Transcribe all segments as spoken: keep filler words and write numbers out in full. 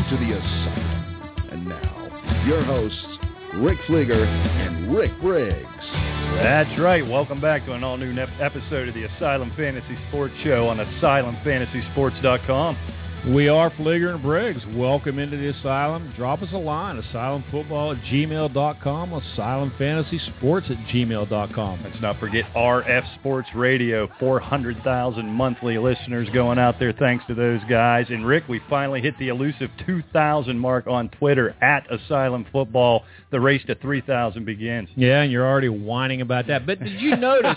to the Asylum. And now, your hosts, Rick Fleeger and Rick Briggs. That's right. Welcome back to an all-new episode of the Asylum Fantasy Sports Show on asylum fantasy sports dot com. We are Fleeger and Briggs. Welcome into the Asylum. Drop us a line, asylum football at gmail dot com, asylum fantasy sports at gmail dot com. Let's not forget R F Sports Radio, four hundred thousand monthly listeners going out there. Thanks to those guys. And, Rick, we finally hit the elusive two thousand mark on Twitter, at Asylum Football. The race to three thousand begins. Yeah, and you're already whining about that. But did you notice,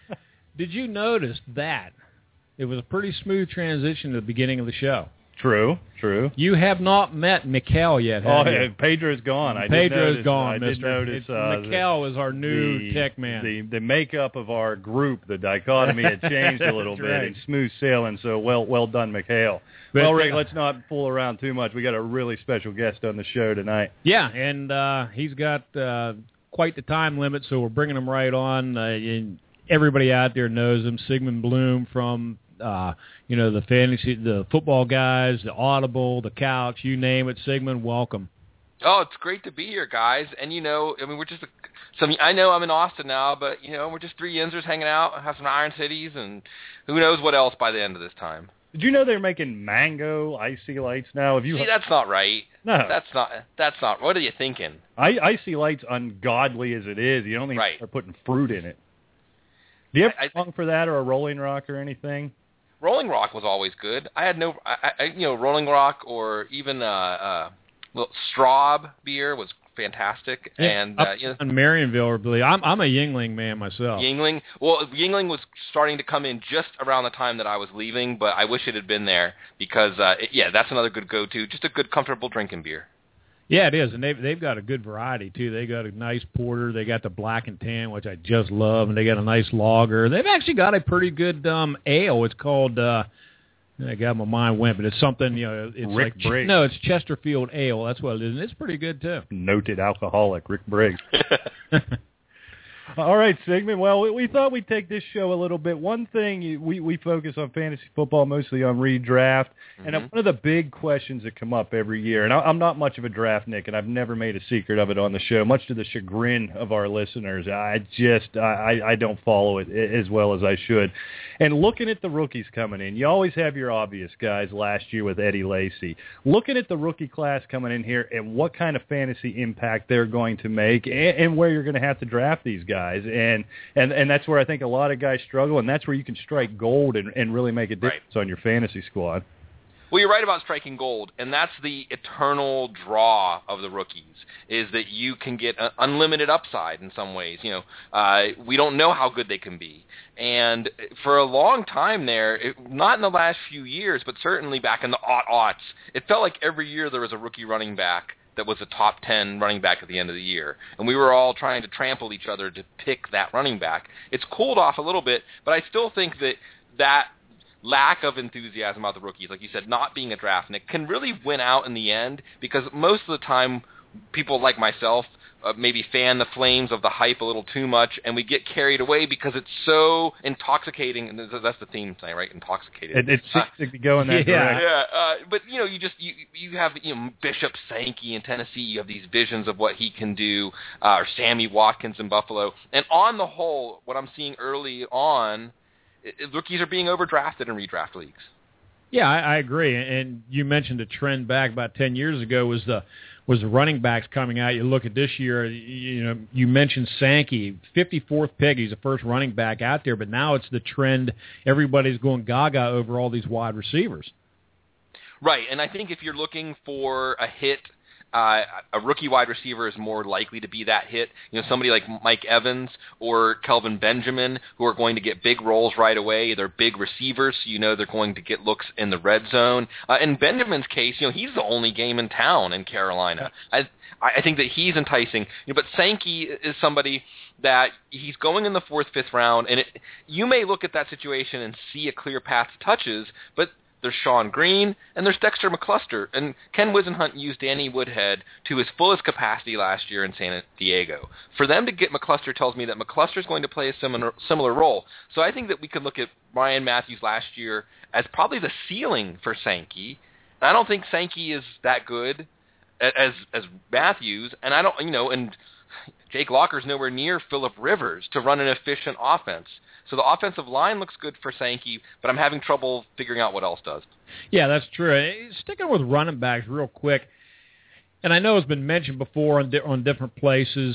did you notice that? It was a pretty smooth transition at the beginning of the show. True, true. You have not met Mikhail yet, have oh, you? Yeah, Pedro's gone. I Pedro's did notice, gone, I mister. Did notice, uh, Mikhail is our new the, tech man. The, the makeup of our group, the dichotomy had changed a little bit. Right. And smooth sailing, so well well done, Mikhail. But, well, Rick, let's not fool around too much. We got a really special guest on the show tonight. Yeah, and uh, he's got uh, quite the time limit, so we're bringing him right on. Uh, and everybody out there knows him, Sigmund Bloom from... Uh, you know, the fantasy, the football guys, the Audible, the couch, you name it. Sigmund, welcome. Oh, it's great to be here, guys. And, you know, I mean, we're just, a, some. I know I'm in Austin now, but, you know, we're just three Yinzers hanging out, have some Iron Cities, and who knows what else by the end of this time. Did you know they're making mango icy lights now? Have you? See, that's not right. No. That's not, that's not, what are you thinking? I, icy lights, ungodly as it is, you don't even right. start putting fruit in it. Do you ever I, I, long for that or a Rolling Rock or anything? Rolling Rock was always good. I had no, I, I, you know, Rolling Rock or even uh, uh, well, Straub beer was fantastic. Yeah, and uh, up you know, in Marionville, I believe. I'm I'm a Yingling man myself. Yingling, well, Yingling was starting to come in just around the time that I was leaving, but I wish it had been there because, uh, it, yeah, that's another good go-to. Just a good, comfortable drinking beer. Yeah, it is, and they've, they've got a good variety, too. They got a nice porter. They got the black and tan, which I just love, and they got a nice lager. They've actually got a pretty good um, ale. It's called, uh, I got my mind went, but it's something, you know, it's Rick like, Briggs. No, it's Chesterfield Ale. That's what it is, and it's pretty good, too. Noted alcoholic, Rick Briggs. All right, Sigmund. Well, we, we thought we'd take this show a little bit. One thing, we, we focus on fantasy football, mostly on redraft, mm-hmm. and one of the big questions that come up every year, and I, I'm not much of a draft Nick, and I've never made a secret of it on the show, much to the chagrin of our listeners. I just, I, I don't follow it as well as I should. And looking at the rookies coming in, you always have your obvious guys last year with Eddie Lacy. Looking at the rookie class coming in here and what kind of fantasy impact they're going to make and, and where you're going to have to draft these guys. And, and and that's where I think a lot of guys struggle, and that's where you can strike gold and, and really make a difference right. on your fantasy squad. Well, you're right about striking gold, and that's the eternal draw of the rookies, is that you can get unlimited upside in some ways. You know, uh, we don't know how good they can be. And for a long time there, it, not in the last few years, but certainly back in the aught-aughts, it felt like every year there was a rookie running back that was a top ten running back at the end of the year. And we were all trying to trample each other to pick that running back. It's cooled off a little bit, but I still think that that lack of enthusiasm about the rookies, like you said, not being a draft nick, can really win out in the end because most of the time people like myself uh, maybe fan the flames of the hype a little too much, and we get carried away because it's so intoxicating. And that's the theme tonight, right? Intoxicated. It, it seems uh, to go in that yeah. direction. Yeah, uh, but you know, you just you you have you know Bishop Sankey in Tennessee. You have these visions of what he can do, uh, or Sammy Watkins in Buffalo. And on the whole, what I'm seeing early on, it, it, rookies are being overdrafted in redraft leagues. Yeah, I, I agree. And you mentioned a trend back about ten years ago was the was the running backs coming out. You look at this year, you know, you mentioned Sankey, fifty-fourth pick. He's the first running back out there, but now it's the trend. Everybody's going gaga over all these wide receivers. Right, and I think if you're looking for a hit, uh, a rookie wide receiver is more likely to be that hit. You know, somebody like Mike Evans or Kelvin Benjamin, who are going to get big roles right away. They're big receivers, so you know they're going to get looks in the red zone. Uh, in Benjamin's case, you know, he's the only game in town in Carolina. I, I think that he's enticing. You know, but Sankey is somebody that he's going in the fourth, fifth round, and it, you may look at that situation and see a clear path to touches, but there's Sean Green, and there's Dexter McCluster. And Ken Wisenhunt used Danny Woodhead to his fullest capacity last year in San Diego. For them to get McCluster tells me that McCluster is going to play a similar, similar role. So I think that we could look at Ryan Matthews last year as probably the ceiling for Sankey, I don't think Sankey is that good as as Matthews, and I don't, you know, and Jake Locker's nowhere near Phillip Rivers to run an efficient offense. So the offensive line looks good for Sankey, but I'm having trouble figuring out what else does. Yeah, that's true. Sticking with running backs real quick, and I know it's been mentioned before on, di- on different places,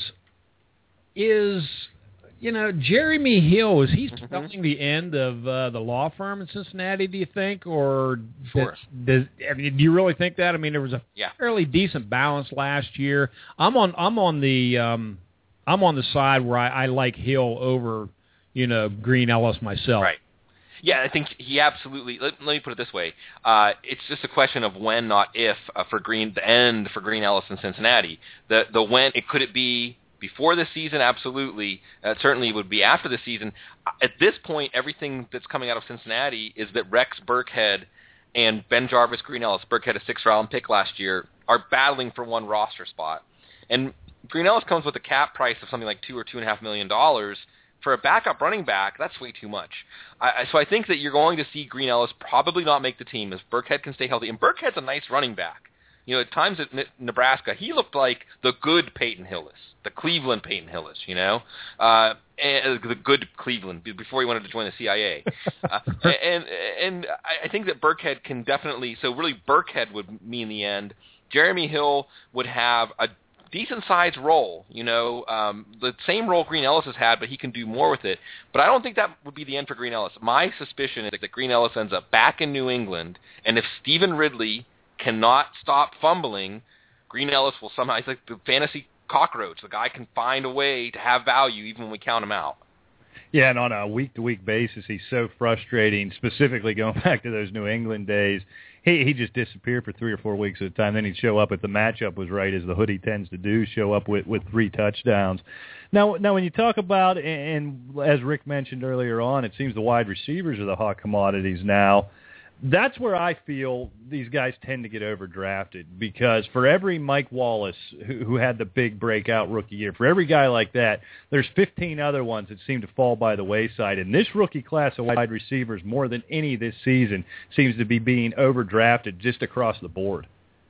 is, you know, Jeremy Hill, is he Mm-hmm. spelling the end of uh, the law firm in Cincinnati, do you think? Or Sure. does, I mean, do you really think that? I mean, there was a Yeah. fairly decent balance last year. I'm on I'm on the um, I'm on the side where I, I like Hill over, you know, Green Ellis myself. Right. Yeah, I think he absolutely. Let, let me put it this way: uh, it's just a question of when, not if, uh, for Green the end for Green Ellis in Cincinnati. The the when it could it be before the season? Absolutely. Uh, certainly would be after the season. At this point, everything that's coming out of Cincinnati is that Rex Burkhead and Ben Jarvis Green Ellis, Burkhead a sixth round pick last year, are battling for one roster spot, and Green Ellis comes with a cap price of something like two or two and a half million dollars. For a backup running back, that's way too much. I, so I think that you're going to see Green Ellis probably not make the team if Burkhead can stay healthy. And Burkhead's a nice running back. You know, at times at Nebraska, he looked like the good Peyton Hillis, the Cleveland Peyton Hillis, you know, uh, and the good Cleveland before he wanted to join the C I A. uh, and and I think that Burkhead can definitely, so really Burkhead would mean the end. Jeremy Hill would have a decent-sized role, you know, um, the same role Green Ellis has had, but he can do more with it. But I don't think that would be the end for Green Ellis. My suspicion is that Green Ellis ends up back in New England, and if Stephen Ridley cannot stop fumbling, Green Ellis will somehow, he's like the fantasy cockroach. The guy can find a way to have value even when we count him out. Yeah, and on a week-to-week basis, he's so frustrating, specifically going back to those New England days. He he just disappeared for three or four weeks at a time. Then he'd show up if the matchup was right, as the hoodie tends to do, show up with, with three touchdowns. Now, now when you talk about, and as Rick mentioned earlier on, it seems the wide receivers are the hot commodities now. That's where I feel these guys tend to get overdrafted, because for every Mike Wallace who, who had the big breakout rookie year, for every guy like that, there's fifteen other ones that seem to fall by the wayside. And this rookie class of wide receivers, more than any this season, seems to be being overdrafted just across the board.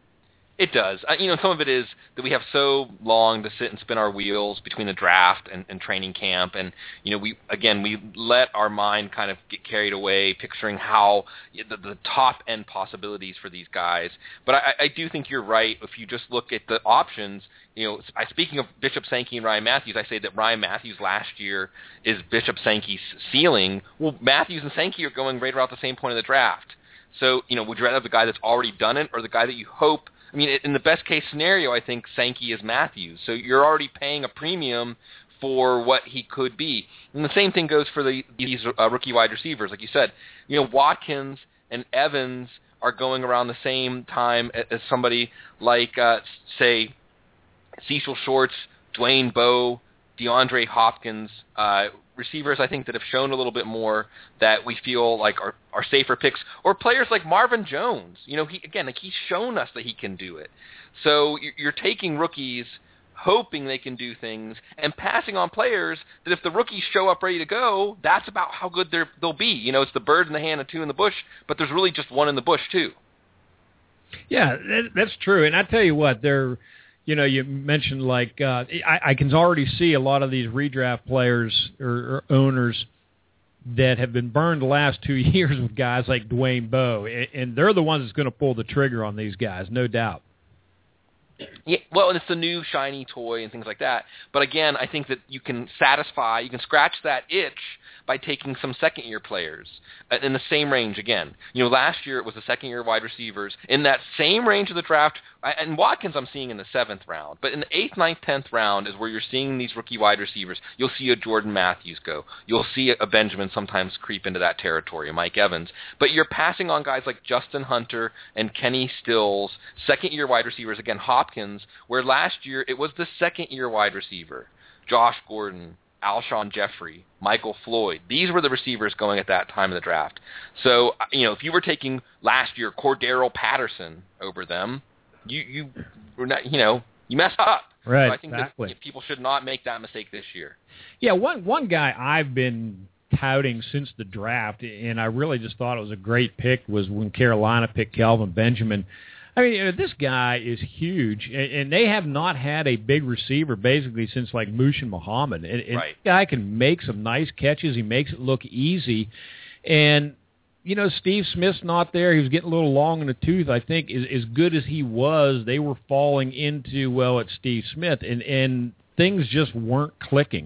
It does. Uh, you know, some of it is that we have so long to sit and spin our wheels between the draft and, and training camp, and you know, we again we let our mind kind of get carried away, picturing how the, the top end possibilities for these guys. But I, I do think you're right. If you just look at the options, you know, I, speaking of Bishop Sankey and Ryan Matthews, I say that Ryan Matthews last year is Bishop Sankey's ceiling. Well, Matthews and Sankey are going right around the same point of the draft. So, you know, would you rather have the guy that's already done it, or the guy that you hope? I mean, in the best case scenario, I think Sankey is Matthews. So you're already paying a premium for what he could be. And the same thing goes for the, these uh, rookie wide receivers. Like you said, you know, Watkins and Evans are going around the same time as somebody like, uh, say, Cecil Shorts, Dwayne Bowe, DeAndre Hopkins, uh, receivers I think that have shown a little bit more that we feel like are, are safer picks, or players like Marvin Jones. You know, he again, like he's shown us that he can do it. So you're taking rookies, hoping they can do things, and passing on players that if the rookies show up ready to go, that's about how good they're, they'll be. You know, it's the bird in the hand and two in the bush, but there's really just one in the bush too. Yeah, that, that's true. And I tell you what, they're You know, you mentioned like uh, I, I can already see a lot of these redraft players or, or owners that have been burned the last two years with guys like Dwayne Bowe, and, and they're the ones that's going to pull the trigger on these guys, no doubt. Yeah, well, and it's the new shiny toy and things like that. But again, I think that you can satisfy, you can scratch that itch by taking some second-year players in the same range again. You know, last year it was the second-year wide receivers in that same range of the draft. And Watkins I'm seeing in the seventh round. But in the eighth, ninth, tenth round is where you're seeing these rookie wide receivers. You'll see a Jordan Matthews go. You'll see a Benjamin sometimes creep into that territory, Mike Evans. But you're passing on guys like Justin Hunter and Kenny Stills, second-year wide receivers, again, Hopkins, where last year it was the second-year wide receiver, Josh Gordon, Alshon Jeffrey, Michael Floyd. These were the receivers going at that time of the draft. So, you know, if you were taking last year Cordero Patterson over them, you you were not, you know, you messed up. Right. So I think exactly. that people should not make that mistake this year. Yeah, one one guy I've been touting since the draft, and I really just thought it was a great pick, was when Carolina picked Kelvin Benjamin. I mean, you know, this guy is huge, and, and they have not had a big receiver basically since like Mushin Muhammad. And, and right. This guy can make some nice catches. He makes it look easy. And, you know, Steve Smith's not there. He was getting a little long in the tooth. I think as, as good as he was, they were falling into, well, it's Steve Smith, and, and things just weren't clicking.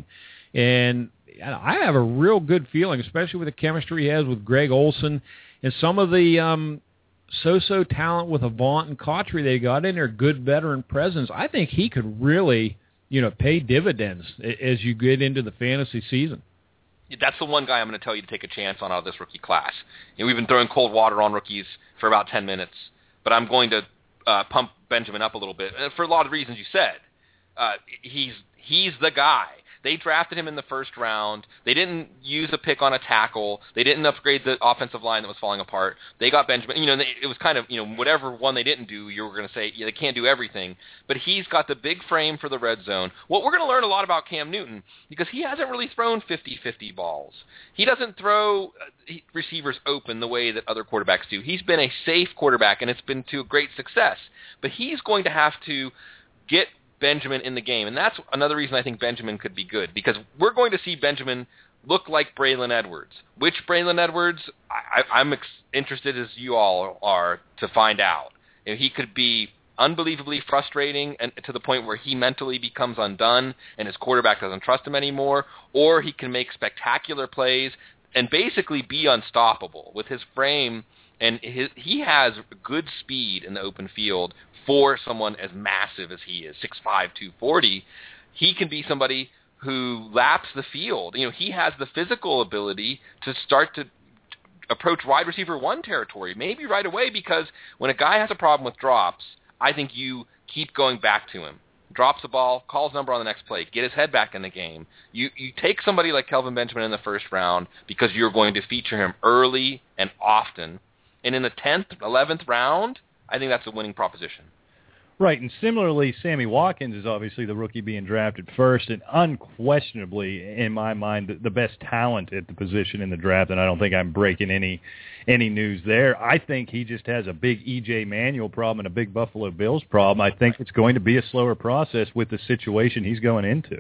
And I have a real good feeling, especially with the chemistry he has with Greg Olson and some of the um, so-so talent with Avant and Cautry they got in there, good veteran presence. I think he could really, you know, pay dividends as you get into the fantasy season. That's the one guy I'm going to tell you to take a chance on out of this rookie class. You know, we've been throwing cold water on rookies for about ten minutes, but I'm going to uh, pump Benjamin up a little bit for a lot of reasons you said. Uh, he's he's the guy. They drafted him in the first round. They didn't use a pick on a tackle. They didn't upgrade the offensive line that was falling apart. They got Benjamin. You know, they, it was kind of, you know, whatever one they didn't do, you were going to say, yeah, they can't do everything. But he's got the big frame for the red zone. Well, we're going to learn a lot about Cam Newton because he hasn't really thrown fifty-fifty balls. He doesn't throw receivers open the way that other quarterbacks do. He's been a safe quarterback, and it's been to great success. But he's going to have to get Benjamin in the game, and that's another reason I think Benjamin could be good, because we're going to see Benjamin look like Braylon Edwards. Which Braylon Edwards, I, I'm ex- interested as you all are to find out. You know, he could be unbelievably frustrating and to the point where he mentally becomes undone and his quarterback doesn't trust him anymore, or he can make spectacular plays and basically be unstoppable with his frame, and his, he has good speed in the open field for someone as massive as he is, six five, two forty. He can be somebody who laps the field. You know, he has the physical ability to start to approach wide receiver one territory, maybe right away, because when a guy has a problem with drops, I think you keep going back to him. Drops the ball, calls number on the next play, get his head back in the game. You you take somebody like Kelvin Benjamin in the first round because you're going to feature him early and often. And in the tenth, eleventh round, I think that's a winning proposition. Right, and similarly, Sammy Watkins is obviously the rookie being drafted first, and unquestionably, in my mind, the, the best talent at the position in the draft, and I don't think I'm breaking any any news there. I think he just has a big E J Manuel problem and a big Buffalo Bills problem. I think it's going to be a slower process with the situation he's going into.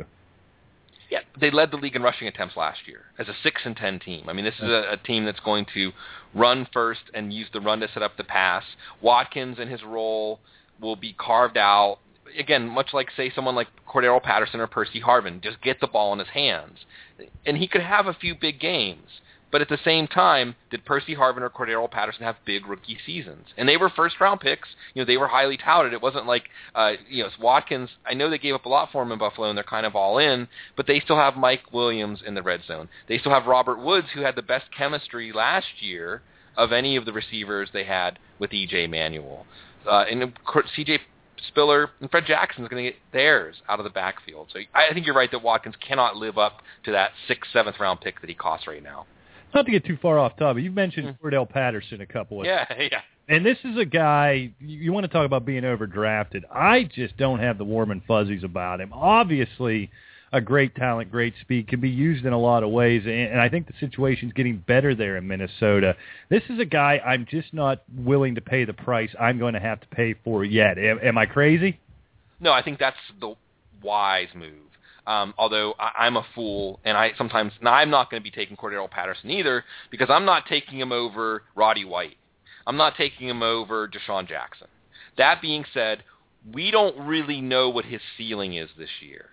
Yeah, they led the league in rushing attempts last year as a six and ten team. I mean, this is a, a team that's going to run first and use the run to set up the pass. Watkins in his role will be carved out, again, much like, say, someone like Cordero Patterson or Percy Harvin, just get the ball in his hands. And he could have a few big games. But at the same time, did Percy Harvin or Cordero Patterson have big rookie seasons? And they were first-round picks. You know, they were highly touted. It wasn't like, uh, you know, Watkins, I know they gave up a lot for him in Buffalo, and they're kind of all in, but they still have Mike Williams in the red zone. They still have Robert Woods, who had the best chemistry last year of any of the receivers they had with E J Manuel. Uh, and C J Spiller and Fred Jackson is going to get theirs out of the backfield. So I think you're right that Watkins cannot live up to that sixth, seventh round pick that he costs right now. Not to get too far off topic, you mentioned mm. Cordell Patterson a couple of yeah, yeah. And this is a guy, you want to talk about being overdrafted. I just don't have the warm and fuzzies about him. Obviously, a great talent, great speed, can be used in a lot of ways, and I think the situation's getting better there in Minnesota. This is a guy I'm just not willing to pay the price I'm going to have to pay for yet. Am, am I crazy? No, I think that's the wise move. Um, although I, I'm a fool, and I sometimes now I'm not going to be taking Cordero Patterson either, because I'm not taking him over Roddy White. I'm not taking him over Deshaun Jackson. That being said, we don't really know what his ceiling is this year.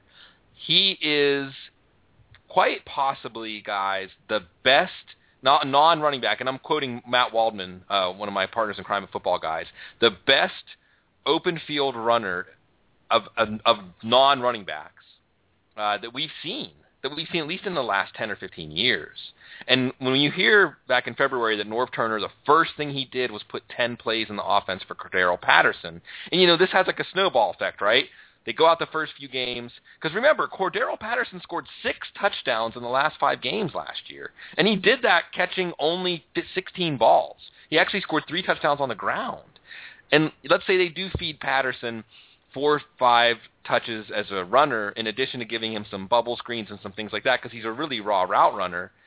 He is quite possibly, guys, the best non-running back, and I'm quoting Matt Waldman, uh, one of my partners in crime and football guys, the best open field runner of, of, of non-running backs uh, that we've seen, that we've seen at least in the last ten or fifteen years. And when you hear back in February that Norv Turner, the first thing he did was put ten plays in the offense for Cordero Patterson, and, you know, this has like a snowball effect, right? They go out the first few games. Because remember, Cordero Patterson scored six touchdowns in the last five games last year. And he did that catching only sixteen balls. He actually scored three touchdowns on the ground. And let's say they do feed Patterson four or five touches as a runner, in addition to giving him some bubble screens and some things like that, because he's a really raw route runner.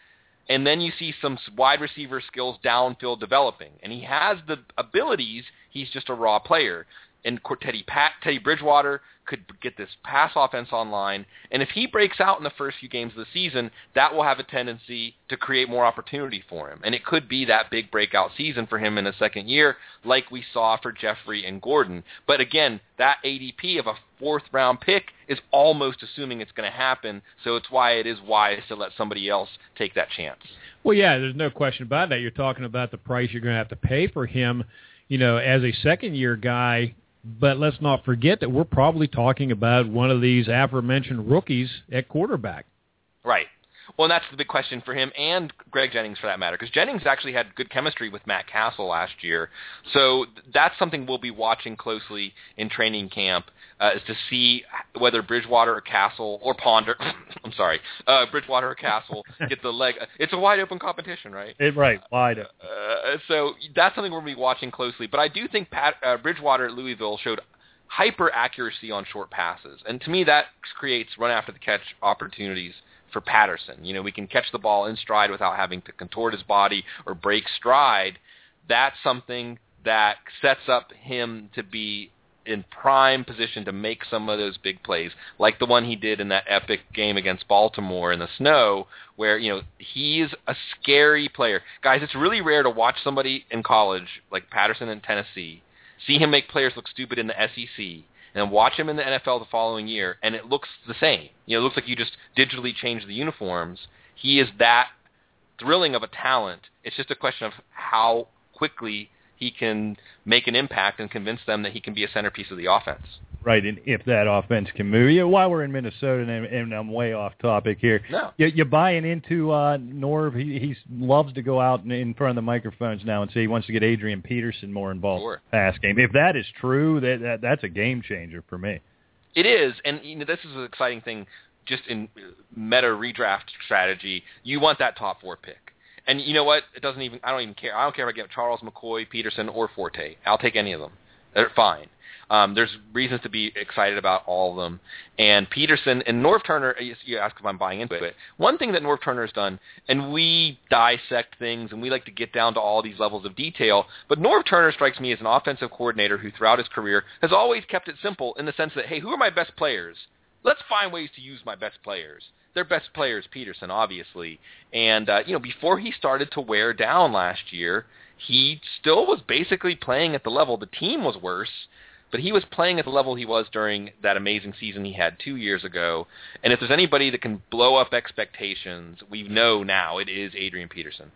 and then you see some wide receiver skills downfield developing. And he has the abilities. He's just a raw player. And Teddy, Pat, Teddy Bridgewater could get this pass offense online. And if he breaks out in the first few games of the season, that will have a tendency to create more opportunity for him. And it could be that big breakout season for him in the second year, like we saw for Jeffrey and Gordon. But again, that A D P of a fourth-round pick is almost assuming it's going to happen, so it's why it is wise to let somebody else take that chance. Well, yeah, there's no question about that. You're talking about the price you're going to have to pay for him, you know, as a second-year guy. But let's not forget that we're probably talking about one of these aforementioned rookies at quarterback. Right. Well, and that's the big question for him and Greg Jennings for that matter, because Jennings actually had good chemistry with Matt Castle last year. So that's something we'll be watching closely in training camp, uh, is to see whether Bridgewater or Castle or Ponder, I'm sorry, uh, Bridgewater or Castle get the leg. It's a wide open competition, right? It, right, wide open. Uh, so that's something we'll be watching closely. But I do think Pat, uh, Bridgewater at Louisville showed hyper accuracy on short passes. And to me, that creates run after the catch opportunities for Patterson. You know, we can catch the ball in stride without having to contort his body or break stride. That's something that sets up him to be in prime position to make some of those big plays, like the one he did in that epic game against Baltimore in the snow, where, you know, he's a scary player. Guys, it's really rare to watch somebody in college, like Patterson in Tennessee, see him make players look stupid in the S E C, and watch him in the N F L the following year, and it looks the same. You know, it looks like you just digitally changed the uniforms. He is that thrilling of a talent. It's just a question of how quickly he can make an impact and convince them that he can be a centerpiece of the offense. Right, and if that offense can move. You know, while we're in Minnesota, and, and I'm way off topic here, no. you, you're buying into uh, Norv. He he's, loves to go out in, in front of the microphones now and say he wants to get Adrian Peterson more involved sure. in the pass game. If that is true, that, that that's a game changer for me. It is, and you know, this is an exciting thing just in meta redraft strategy. You want that top four pick. And you know what? It doesn't even. I don't even care. I don't care if I get Charles McCoy, Peterson, or Forte. I'll take any of them. They're fine. Um, there's reasons to be excited about all of them. And Peterson and Norv Turner. You ask if I'm buying into it. One thing that Norv Turner has done, and we dissect things, and we like to get down to all these levels of detail. But Norv Turner strikes me as an offensive coordinator who, throughout his career, has always kept it simple in the sense that, hey, who are my best players? Let's find ways to use my best players. Their best player is Peterson, obviously. And, uh, you know, before he started to wear down last year, he still was basically playing at the level. The team was worse, but he was playing at the level he was during that amazing season he had two years ago. And if there's anybody that can blow up expectations, we know now it is Adrian Peterson.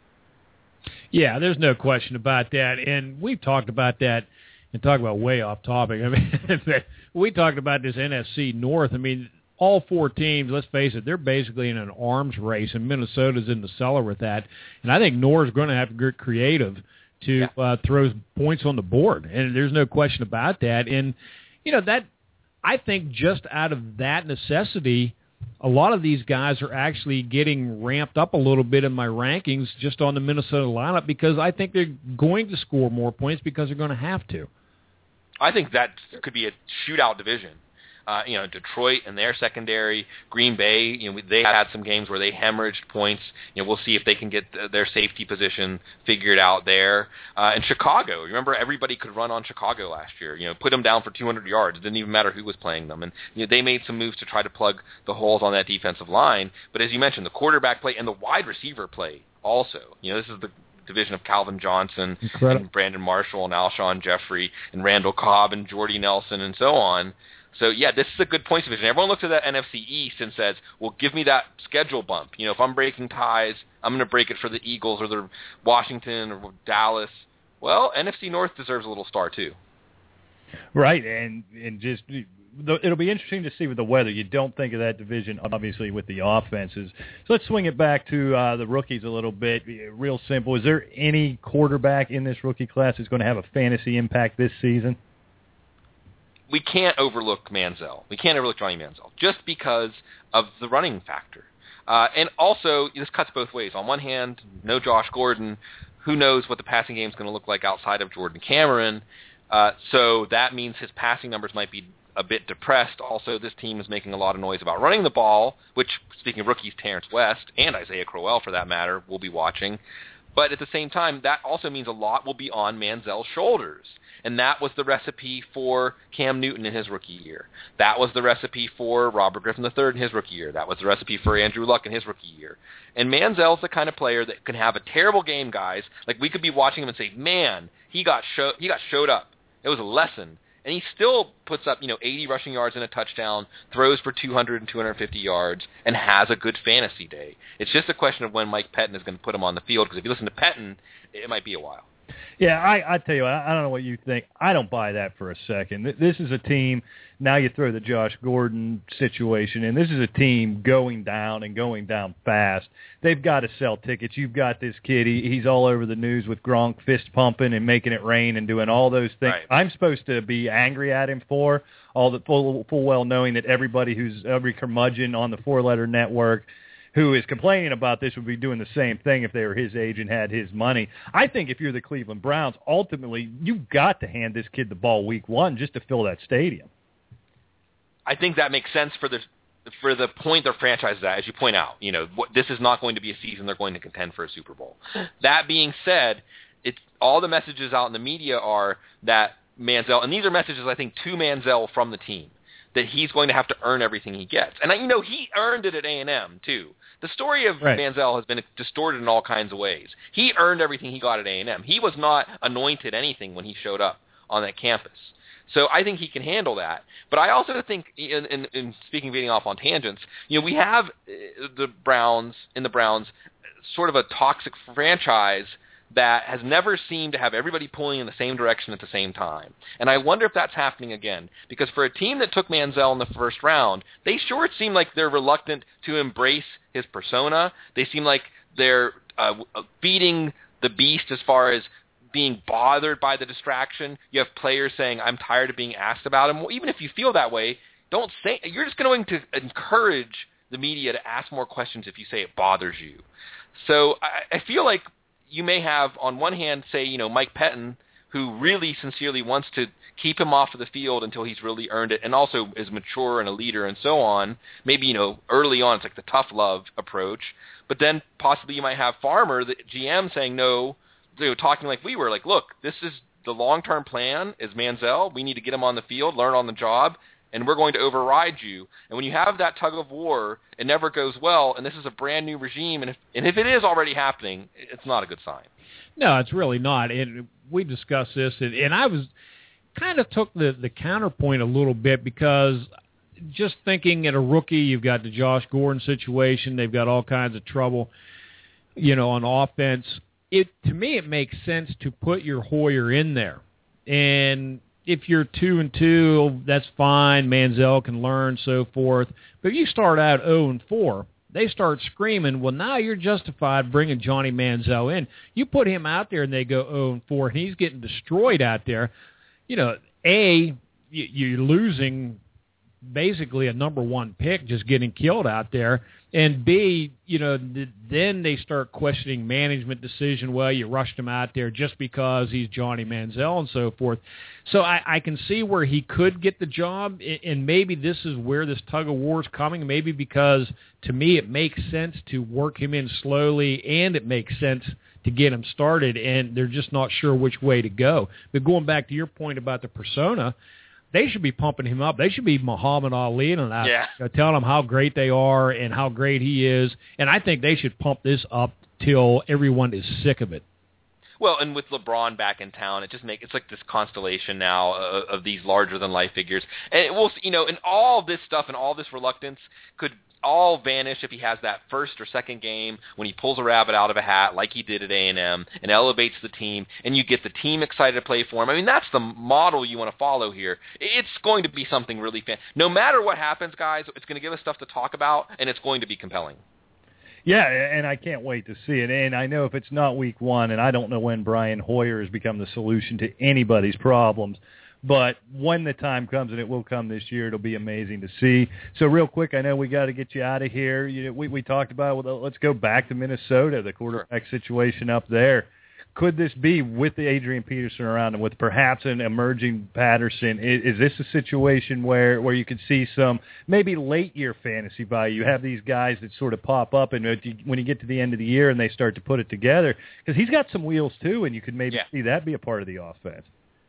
Yeah, there's no question about that. And we've talked about that and talk about way off topic. I mean, we talked about this N F C North. I mean, all four teams, let's face it, they're basically in an arms race, and Minnesota's in the cellar with that. And I think Norr's going to have to get creative to yeah. uh, throw points on the board, and there's no question about that. And, you know, that I think just out of that necessity, a lot of these guys are actually getting ramped up a little bit in my rankings just on the Minnesota lineup because I think they're going to score more points because they're going to have to. I think that could be a shootout division. Uh, you know, Detroit and their secondary, Green Bay, you know, they had some games where they hemorrhaged points. You know, we'll see if they can get their safety position figured out there. Uh, and Chicago, remember everybody could run on Chicago last year. You know, put them down for two hundred yards. It didn't even matter who was playing them. And you know, they made some moves to try to plug the holes on that defensive line. But as you mentioned, the quarterback play and the wide receiver play also. You know, this is the division of Calvin Johnson Incredible. and Brandon Marshall and Alshon Jeffrey and Randall Cobb and Jordy Nelson and so on. So, yeah, this is a good points division. Everyone looks at that N F C East and says, well, give me that schedule bump. You know, if I'm breaking ties, I'm going to break it for the Eagles or the Washington or Dallas. Well, N F C North deserves a little star, too. Right, and and just it'll be interesting to see with the weather. You don't think of that division, obviously, with the offenses. So let's swing it back to uh, the rookies a little bit. Real simple. Is there any quarterback in this rookie class that's going to have a fantasy impact this season? We can't overlook Manziel. We can't overlook Johnny Manziel just because of the running factor. Uh, and also, this cuts both ways. On one hand, no Josh Gordon. Who knows what the passing game is going to look like outside of Jordan Cameron? Uh, so that means his passing numbers might be a bit depressed. Also, this team is making a lot of noise about running the ball, which, speaking of rookies, Terrence West and Isaiah Crowell, for that matter, will be watching. But at the same time, that also means a lot will be on Manziel's shoulders. And that was the recipe for Cam Newton in his rookie year. That was the recipe for Robert Griffin the third in his rookie year. That was the recipe for Andrew Luck in his rookie year. And Manziel's the kind of player that can have a terrible game, guys. Like, we could be watching him and say, man, he got show- he got showed up. It was a lesson. And he still puts up, you know, eighty rushing yards and a touchdown, throws for two hundred and two hundred fifty yards, and has a good fantasy day. It's just a question of when Mike Pettin is going to put him on the field, because if you listen to Pettin, it might be a while. Yeah, I, I tell you what, I don't know what you think. I don't buy that for a second. This is a team, now you throw the Josh Gordon situation in, this is a team going down and going down fast. They've got to sell tickets. You've got this kid, he, he's all over the news with Gronk fist pumping and making it rain and doing all those things. Right. I'm supposed to be angry at him for, all the full, full well knowing that everybody who's, every curmudgeon on the four-letter network who is complaining about this would be doing the same thing if they were his age and had his money. I think if you're the Cleveland Browns, ultimately you've got to hand this kid the ball week one just to fill that stadium. I think that makes sense for the for the point their franchise is at, as you point out. You know, what, this is not going to be a season they're going to contend for a Super Bowl. That being said, it's all the messages out in the media are that Manziel, and these are messages I think to Manziel from the team, that he's going to have to earn everything he gets. And, you know, he earned it at A and M, too. The story of right. Manziel has been distorted in all kinds of ways. He earned everything he got at A and M. He was not anointed anything when he showed up on that campus. So I think he can handle that. But I also think, in, in, in speaking of getting off on tangents, you know, we have the Browns, in the Browns, sort of a toxic franchise that has never seemed to have everybody pulling in the same direction at the same time. And I wonder if that's happening again. Because for a team that took Manziel in the first round, they sure seem like they're reluctant to embrace his persona. They seem like they're uh, feeding the beast as far as being bothered by the distraction. You have players saying, I'm tired of being asked about him. Well, even if you feel that way, don't say – you're just going to encourage the media to ask more questions if you say it bothers you. So I, I feel like – you may have, on one hand, say, you know, Mike Pettin, who really sincerely wants to keep him off of the field until he's really earned it, and also is mature and a leader and so on. Maybe, you know, early on it's like the tough love approach. But then possibly you might have Farmer, the G M, saying no, you know, talking like we were, like, look, this is the long-term plan is Manziel. We need to get him on the field, learn on the job, and we're going to override you. And when you have that tug of war, it never goes well, and this is a brand new regime, and if, and if it is already happening, it's not a good sign. No, it's really not. And we discussed this, and, and I was kind of took the, the counterpoint a little bit, because just thinking at a rookie, you've got the Josh Gordon situation, they've got all kinds of trouble, you know, on offense. It to me, it makes sense to put your Hoyer in there. And if you're two and two, that's fine. Manziel can learn, so forth. But if you start out zero and four, they start screaming, well, now you're justified bringing Johnny Manziel in. You put him out there and they go zero and four, and he's getting destroyed out there. You know, A, you're losing basically a number one pick just getting killed out there. And B, you know, then they start questioning management decision. Well, you rushed him out there just because he's Johnny Manziel and so forth. So I, I can see where he could get the job, and maybe this is where this tug of war is coming. Maybe because, to me, it makes sense to work him in slowly, and it makes sense to get him started, and they're just not sure which way to go. But going back to your point about the persona, they should be pumping him up. They should be Muhammad Ali and uh, yeah. uh, telling him how great they are and how great he is. And I think they should pump this up till everyone is sick of it. Well, and with LeBron back in town, it just make it's like this constellation now of, of these larger than life figures. And it will, you know, and all this stuff and all this reluctance could all vanish if he has that first or second game when he pulls a rabbit out of a hat like he did at A and M and elevates the team, and you get the team excited to play for him. I mean, that's the model you want to follow here. It's going to be something really fan. No matter what happens, guys, it's going to give us stuff to talk about, and it's going to be compelling. Yeah, and I can't wait to see it. And I know if it's not week one, and I don't know when Brian Hoyer has become the solution to anybody's problems, but when the time comes, and it will come this year, it'll be amazing to see. So real quick, I know we got to get you out of here. You know, we, we talked about, well, let's go back to Minnesota, the quarterback situation up there. could this be with the Adrian Peterson around and with perhaps an emerging Patterson? Is, is this a situation where, where you could see some maybe late year fantasy value? You have these guys that sort of pop up, and when you get to the end of the year and they start to put it together, because he's got some wheels too, and you could maybe yeah. see that be a part of the offense.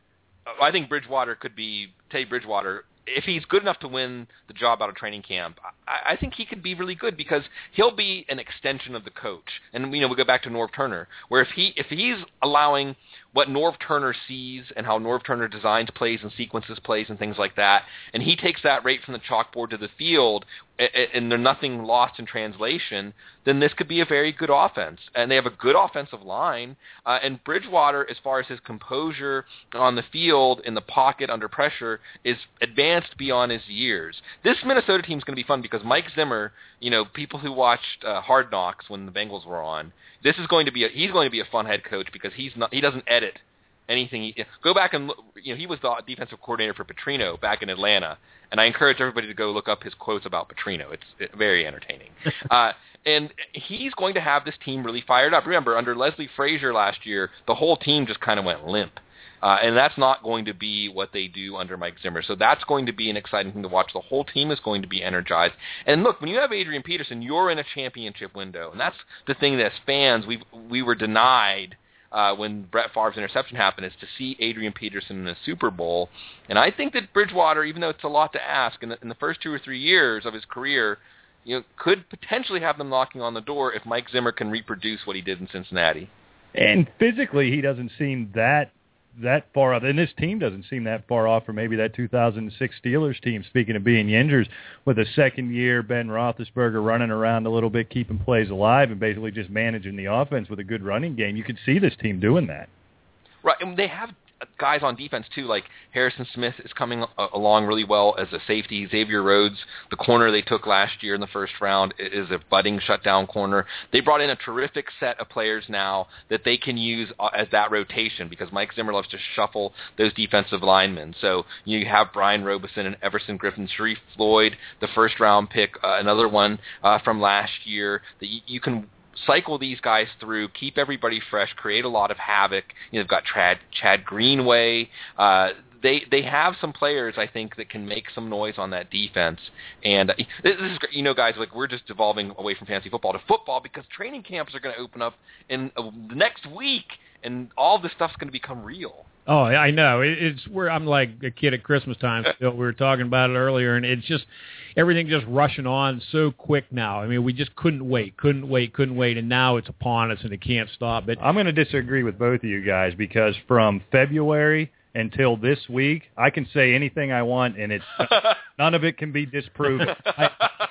I think Bridgewater could be Teddy Bridgewater. If he's good enough to win the job out of training camp, I, I think he could be really good because he'll be an extension of the coach. And, you know, we go back to Norv Turner, where if he if he's allowing what Norv Turner sees and how Norv Turner designs plays and sequences plays and things like that, and he takes that right from the chalkboard to the field, and, and there's nothing lost in translation, then this could be a very good offense. And they have a good offensive line. Uh, and Bridgewater, as far as his composure on the field, in the pocket, under pressure, is advanced beyond his years. This Minnesota team is going to be fun because Mike Zimmer, you know, people who watched uh, Hard Knocks when the Bengals were on, this is going to be a, he's going to be a fun head coach because he's not he doesn't edit anything. He, go back and look, you know, he was the defensive coordinator for Petrino back in Atlanta, and I encourage everybody to go look up his quotes about Petrino. It's, it's very entertaining. uh, and he's going to have this team really fired up. Remember, under Leslie Frazier last year, the whole team just kind of went limp. Uh, and that's not going to be what they do under Mike Zimmer. So that's going to be an exciting thing to watch. The whole team is going to be energized. And look, when you have Adrian Peterson, you're in a championship window. And that's the thing that as fans we we were denied uh, when Brett Favre's interception happened, is to see Adrian Peterson in a Super Bowl. And I think that Bridgewater, even though it's a lot to ask, in the, in the first two or three years of his career, you know, could potentially have them knocking on the door if Mike Zimmer can reproduce what he did in Cincinnati. And physically, he doesn't seem that that far off, and this team doesn't seem that far off from maybe that two thousand six Steelers team, speaking of being Yingers, with a second-year Ben Roethlisberger running around a little bit, keeping plays alive, and basically just managing the offense with a good running game. You could see this team doing that. Right, and they have guys on defense, too, like Harrison Smith is coming along really well as a safety. Xavier Rhodes, the corner they took last year in the first round, is a budding shutdown corner. They brought in a terrific set of players now that they can use as that rotation because Mike Zimmer loves to shuffle those defensive linemen. So you have Brian Robeson and Everson Griffin, Sharif Floyd, the first-round pick, uh, another one uh, from last year that you, you can cycle these guys through, keep everybody fresh, create a lot of havoc. You know, they've got Chad, Chad Greenway. Uh, they they have some players, I think, that can make some noise on that defense. And uh, this is, you know, guys, like we're just evolving away from fantasy football to football because training camps are going to open up in uh, the next week, and all this stuff's going to become real. Oh, I know. It's where I'm like a kid at Christmas time. Still, we were talking about it earlier, and it's just everything just rushing on so quick now. I mean, we just couldn't wait, couldn't wait, couldn't wait, and now it's upon us, and it can't stop. But I'm going to disagree with both of you guys because from February until this week, I can say anything I want, and it's none of it can be disproven. I,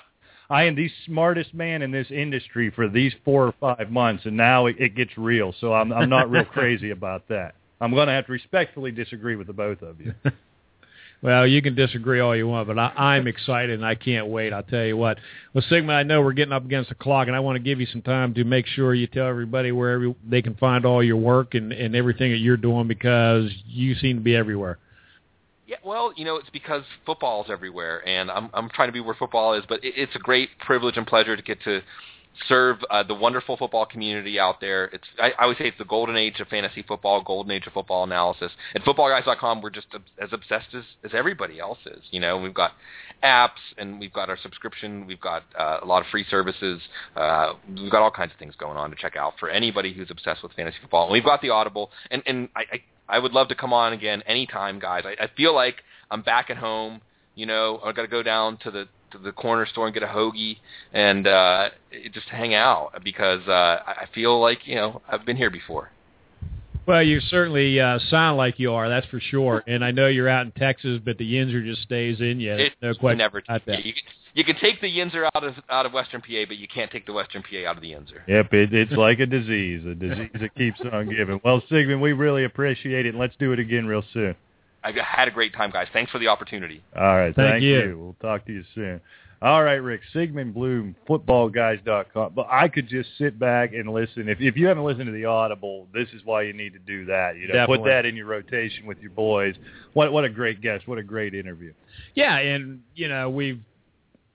I am the smartest man in this industry for these four or five months, and now it, it gets real. So I'm, I'm not real crazy about that. I'm going to have to respectfully disagree with the both of you. Well, you can disagree all you want, but I, I'm excited, and I can't wait. I'll tell you what. Well, Sigmund, I know we're getting up against the clock, and I want to give you some time to make sure you tell everybody where every, they can find all your work and, and everything that you're doing because you seem to be everywhere. Yeah, well, you know, it's because football is everywhere, and I'm I'm trying to be where football is, but it, it's a great privilege and pleasure to get to serve uh, the wonderful football community out there. It's I, I always say it's the golden age of fantasy football, golden age of football analysis. At football guys dot com, we're just as obsessed as, as everybody else is. You know, we've got apps, and we've got our subscription. We've got uh, a lot of free services. Uh, we've got all kinds of things going on to check out for anybody who's obsessed with fantasy football. And we've got the Audible, and, and I, I, I would love to come on again anytime, guys. I, I feel like I'm back at home. You know, I've got to go down to the to the corner store and get a hoagie and uh, just hang out because uh, I feel like, you know, I've been here before. Well, you certainly uh, sound like you are, that's for sure. And I know you're out in Texas, but the Yinzer just stays in you. It, no question never, about that. You can, you can take the Yinzer out of out of Western P A, but you can't take the Western P A out of the Yinzer. Yep, it, it's like a disease, a disease that keeps on giving. Well, Sigmund, we really appreciate it, and let's do it again real soon. I had a great time, guys. Thanks for the opportunity. All right. Thank, thank you. you. We'll talk to you soon. All right, Rick. Sigmund Bloom, football guys dot com. But I could just sit back and listen. If if you haven't listened to the Audible, this is why you need to do that. You know, Definitely. Put that in your rotation with your boys. What what a great guest. What a great interview. Yeah, and, you know, we've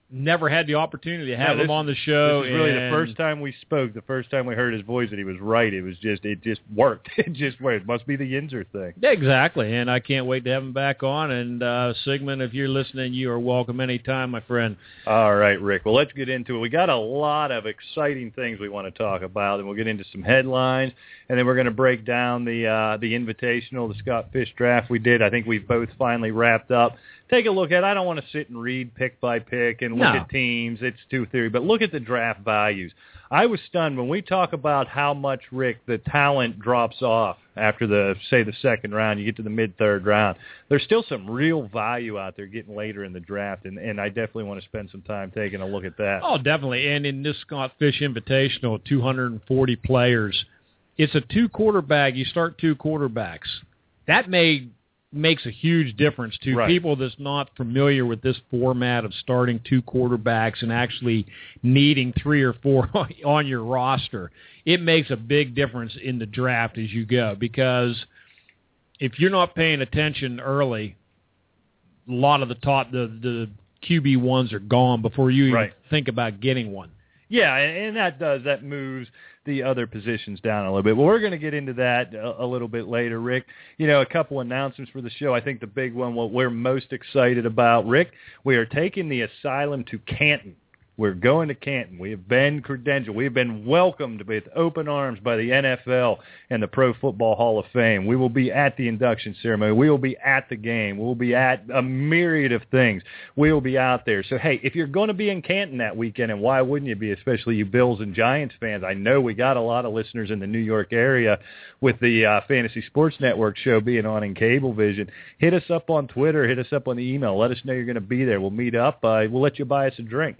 never had the opportunity to have Yeah, this, him on the show. This is really and the first time we spoke, the first time we heard his voice that he was right. It was just, it just worked. It just worked. It must be the Yinzer thing. Exactly, and I can't wait to have him back on. And uh, Sigmund, if you're listening, you are welcome anytime, my friend. All right, Rick. Well, let's get into it. We got a lot of exciting things we want to talk about, and we'll get into some headlines, and then we're going to break down the uh, the invitational, the Scott Fish draft we did. I think we've both finally wrapped up. Take a look at it. I don't want to sit and read pick by pick and look No. at teams. It's too theory. But look at the draft values. I was stunned when we talk about how much, Rick, the talent drops off after the, say, the second round. You get to the mid-third round. There's still some real value out there getting later in the draft, and, and I definitely want to spend some time taking a look at that. Oh, definitely. And in this Scott Fish Invitational, two hundred forty players, it's a two-quarterback. You start two quarterbacks. That may makes a huge difference to right. people that's not familiar with this format of starting two quarterbacks and actually needing three or four on your roster. It makes a big difference in the draft as you go, because if you're not paying attention early, a lot of the top, the, the Q B ones are gone before you even right. think about getting one. Yeah, and that does, that moves the other positions down a little bit. Well, we're going to get into that a, a little bit later, Rick. You know, a couple announcements for the show. I think the big one, what we're most excited about, Rick, we are taking the Asylum to Canton. We're going to Canton. We have been credentialed. We have been welcomed with open arms by the N F L and the Pro Football Hall of Fame. We will be at the induction ceremony. We will be at the game. We'll be at a myriad of things. We will be out there. So, hey, if you're going to be in Canton that weekend, and why wouldn't you be, especially you Bills and Giants fans? I know we got a lot of listeners in the New York area with the uh, Fantasy Sports Network show being on in Cablevision. Hit us up on Twitter. Hit us up on the email. Let us know you're going to be there. We'll meet up. Uh, we'll let you buy us a drink.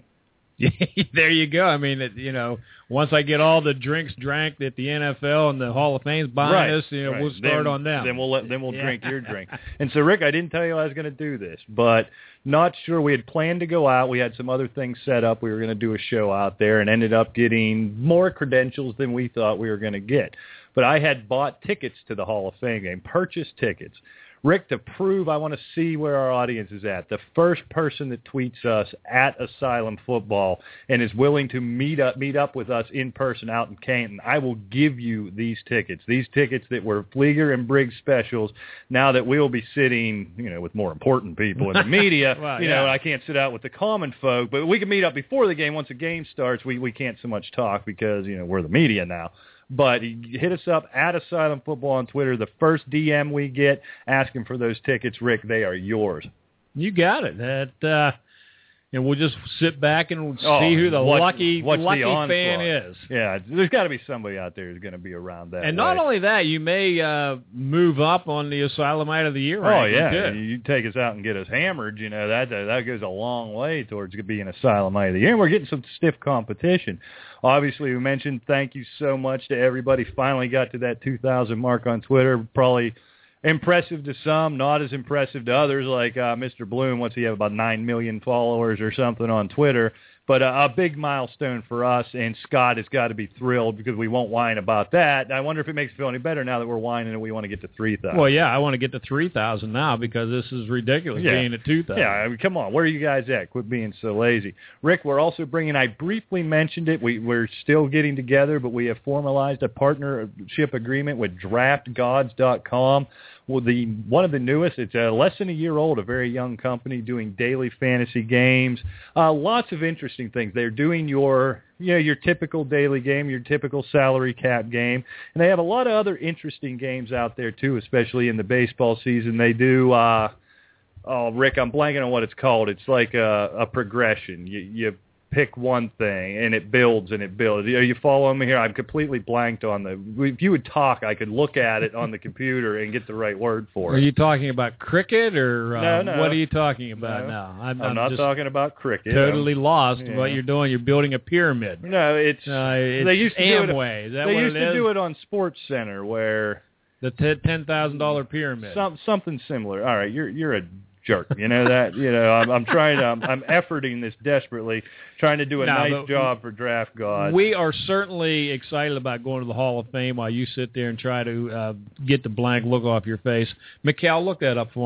There you go. I mean, it, you know, once I get all the drinks drank that the N F L and the Hall of Fame's buying right, us, you know, right. we'll start then, on them. Then we'll let, then we'll yeah. drink your drink. And so, Rick, I didn't tell you I was going to do this, but not sure. We had planned to go out. We had some other things set up. We were going to do a show out there, and ended up getting more credentials than we thought we were going to get. But I had bought tickets to the Hall of Fame game, purchased tickets. Rick, to prove I want to see where our audience is at, the first person that tweets us at Asylum Football and is willing to meet up meet up with us in person out in Canton, I will give you these tickets. These tickets that were Flieger and Briggs specials. Now that we'll be sitting, you know, with more important people in the media, well, you yeah. know, I can't sit out with the common folk, but we can meet up before the game. Once the game starts, we, we can't so much talk because, you know, we're the media now. But hit us up at Asylum Football on Twitter. The first D M we get asking for those tickets, Rick, they are yours. You got it. That, uh, and we'll just sit back and see oh, who the what, lucky lucky the fan is. Yeah, there's got to be somebody out there who's going to be around that. And way. not only that, you may uh, move up on the Asylumite of the Year. Oh, ranking, yeah. too. You take us out and get us hammered, you know, that that goes a long way towards being Asylumite of the Year. And we're getting some stiff competition. Obviously, we mentioned thank you so much to everybody. Finally got to that two thousand mark on Twitter. Probably impressive to some, not as impressive to others, like uh, Mister Bloom. Once he have about nine million followers or something on Twitter. But uh, a big milestone for us, and Scott has got to be thrilled because we won't whine about that. I wonder if it makes it feel any better now that we're whining and we want to get to three thousand. Well, yeah, I want to get to three thousand now because this is ridiculous yeah. being at two thousand. Yeah, I mean, come on. Where are you guys at? Quit being so lazy. Rick, we're also bringing, I briefly mentioned it, we, we're still getting together, but we have formalized a partnership agreement with draft gods dot com. Well, the one of the newest, it's uh, less than a year old, a very young company doing daily fantasy games. Uh, lots of interesting things. They're doing your, you know, your typical daily game, your typical salary cap game, and they have a lot of other interesting games out there too, especially in the baseball season. They do. Uh, oh, Rick, I'm blanking on what it's called. It's like a, a progression. You, you pick one thing, and it builds and it builds. Are you following me here? I'm completely blanked on the... If you would talk, I could look at it on the computer and get the right word for Are it. you talking about cricket, or uh, no, no. what are you talking about No. now? I'm, I'm, I'm not just talking about cricket. totally I'm, lost yeah. what you're doing. You're building a pyramid. No, it's... Uh, it's they used to Amway. Do it, is that they what used it to is? do it on Sports Center where... The t- ten thousand dollars pyramid. Some, something similar. All right, you're you're a jerk. You know that. You know, I'm, I'm trying to. I'm, I'm efforting this desperately, trying to do a No, nice but job for Draft God. We are certainly excited about going to the Hall of Fame while you sit there and try to uh, get the blank look off your face. Mikal, look that up for him.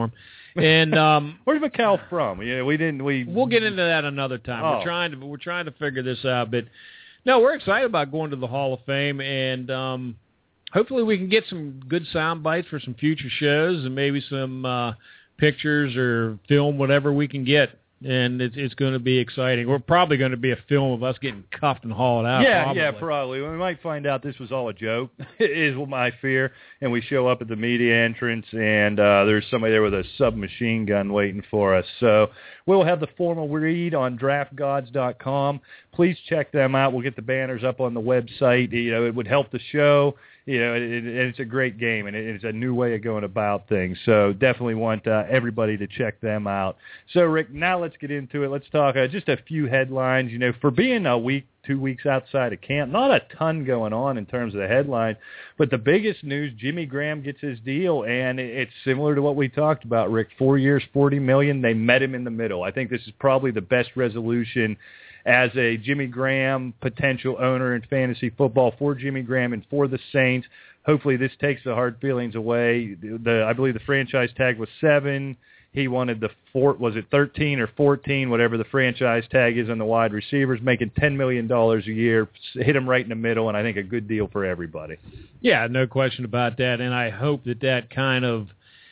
And um, where's McCall from? Yeah, we didn't. We we'll get into that another time. Oh. We're trying to we're trying to figure this out, but no, we're excited about going to the Hall of Fame, and um, hopefully we can get some good sound bites for some future shows, and maybe some uh, pictures or film, whatever we can get. And it's it's going to be exciting. We're probably going to be a film of us getting cuffed and hauled out. Yeah, probably. yeah, probably. We might find out this was all a joke, is my fear. And we show up at the media entrance, and uh, there's somebody there with a submachine gun waiting for us. So we'll have the formal read on draft gods dot com. Please check them out. We'll get the banners up on the website. You know, it would help the show. You know, it, it, it's a great game, and it, it's a new way of going about things. So definitely want uh, everybody to check them out. So, Rick, now let's get into it. Let's talk uh, just a few headlines. You know, for being a week, two weeks outside of camp, not a ton going on in terms of the headline, but the biggest news, Jimmy Graham gets his deal, and it, it's similar to what we talked about, Rick. Four years, forty million dollars. They met him in the middle. I think this is probably the best resolution as a Jimmy Graham potential owner in fantasy football for Jimmy Graham and for the Saints. Hopefully this takes the hard feelings away. The, I believe the franchise tag was seven. He wanted the four, was it thirteen or fourteen, whatever the franchise tag is on the wide receivers, making ten million dollars a year, hit him right in the middle, and I think a good deal for everybody. Yeah, no question about that, and I hope that that kind of,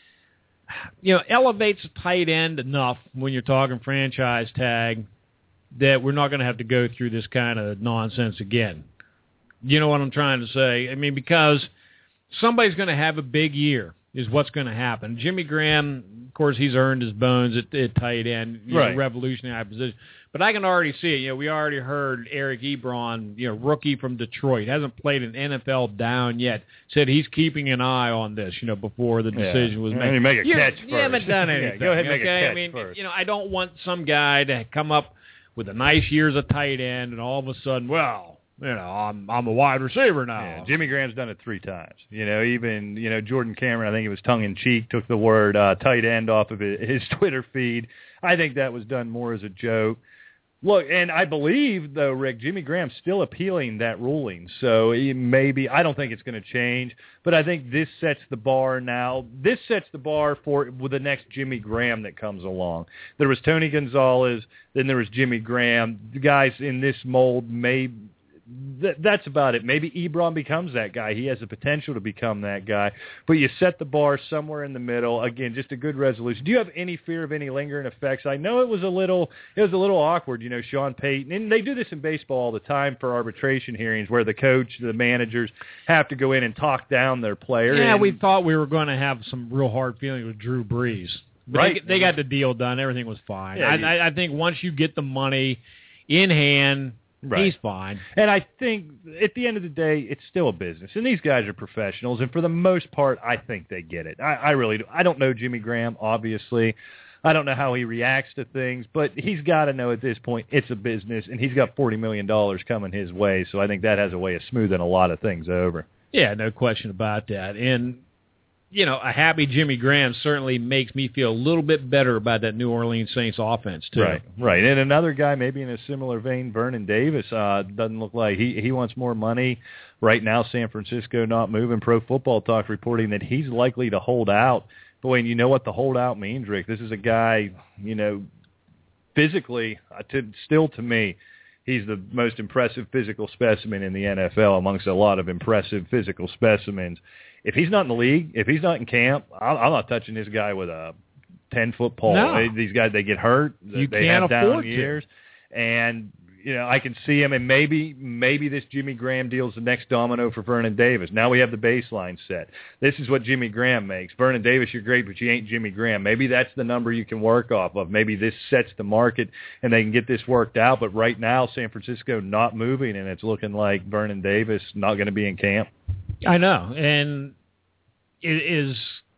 you know, elevates a tight end enough when you're talking franchise tag that we're not going to have to go through this kind of nonsense again. You know what I'm trying to say? I mean, because somebody's going to have a big year is what's going to happen. Jimmy Graham, of course, he's earned his bones at, at tight end, you right. know, revolutionary position. But I can already see it. You know, we already heard Eric Ebron, you know, rookie from Detroit, hasn't played an N F L down yet, said he's keeping an eye on this, you know, before the decision yeah. was made. I mean, make a you, catch you first. haven't done anything. yeah, go ahead and okay? make a catch I mean, first. You know, I don't want some guy to come up with a nice year as a tight end, and all of a sudden, well, you know, I'm I'm a wide receiver now. Yeah, Jimmy Graham's done it three times. You know, even you know Jordan Cameron, I think it was tongue in cheek, took the word uh, tight end off of his, his Twitter feed. I think that was done more as a joke. Look, and I believe, though, Rick, Jimmy Graham's still appealing that ruling. So he maybe, I don't think it's going to change, but I think this sets the bar now. This sets the bar for with the next Jimmy Graham that comes along. There was Tony Gonzalez, then there was Jimmy Graham. The guys in this mold may th- that's about it. Maybe Ebron becomes that guy. He has the potential to become that guy. But you set the bar somewhere in the middle. Again, just a good resolution. Do you have any fear of any lingering effects? I know it was a little it was a little awkward, you know, Sean Payton. And they do this in baseball all the time for arbitration hearings where the coach, the managers have to go in and talk down their player. Yeah, and, we thought we were going to have some real hard feelings with Drew Brees. But right. They, they got the deal done. Everything was fine. Yeah, I, you, I, I think once you get the money in hand, right. He's fine. And I think at the end of the day, it's still a business. And these guys are professionals. And for the most part, I think they get it. I, I really do. I don't know Jimmy Graham, obviously. I don't know how he reacts to things. But he's got to know at this point it's a business. And he's got forty million dollars coming his way. So I think that has a way of smoothing a lot of things over. Yeah, no question about that. And, you know, a happy Jimmy Graham certainly makes me feel a little bit better about that New Orleans Saints offense, too. Right, right. And another guy, maybe in a similar vein, Vernon Davis, uh, doesn't look like he, he wants more money. Right now, San Francisco not moving. Pro Football Talk reporting that he's likely to hold out. Boy, and you know what the holdout means, Rick. This is a guy, you know, physically, uh, to, still to me, he's the most impressive physical specimen in the N F L amongst a lot of impressive physical specimens. If he's not in the league, if he's not in camp, I'm not touching this guy with a ten-foot pole. No. These guys, they get hurt. You they can't have down afford years. To. And, you know, I can see him, and maybe maybe this Jimmy Graham deal is the next domino for Vernon Davis. Now we have the baseline set. This is what Jimmy Graham makes. Vernon Davis, you're great, but you ain't Jimmy Graham. Maybe that's the number you can work off of. Maybe this sets the market, and they can get this worked out. But right now, San Francisco not moving, and it's looking like Vernon Davis not going to be in camp. I know, and it is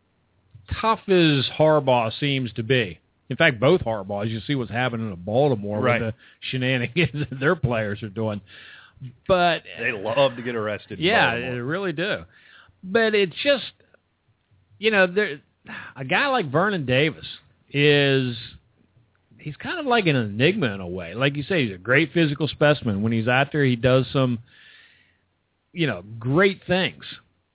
tough as Harbaugh seems to be. In fact, both Harbaughs, you see what's happening in Baltimore right. with the shenanigans that their players are doing. But they love to get arrested. Yeah, in they really do. But it's just, you know, there a guy like Vernon Davis is he's kind of like an enigma in a way. Like you say, he's a great physical specimen. When he's out there, he does some, you know, great things.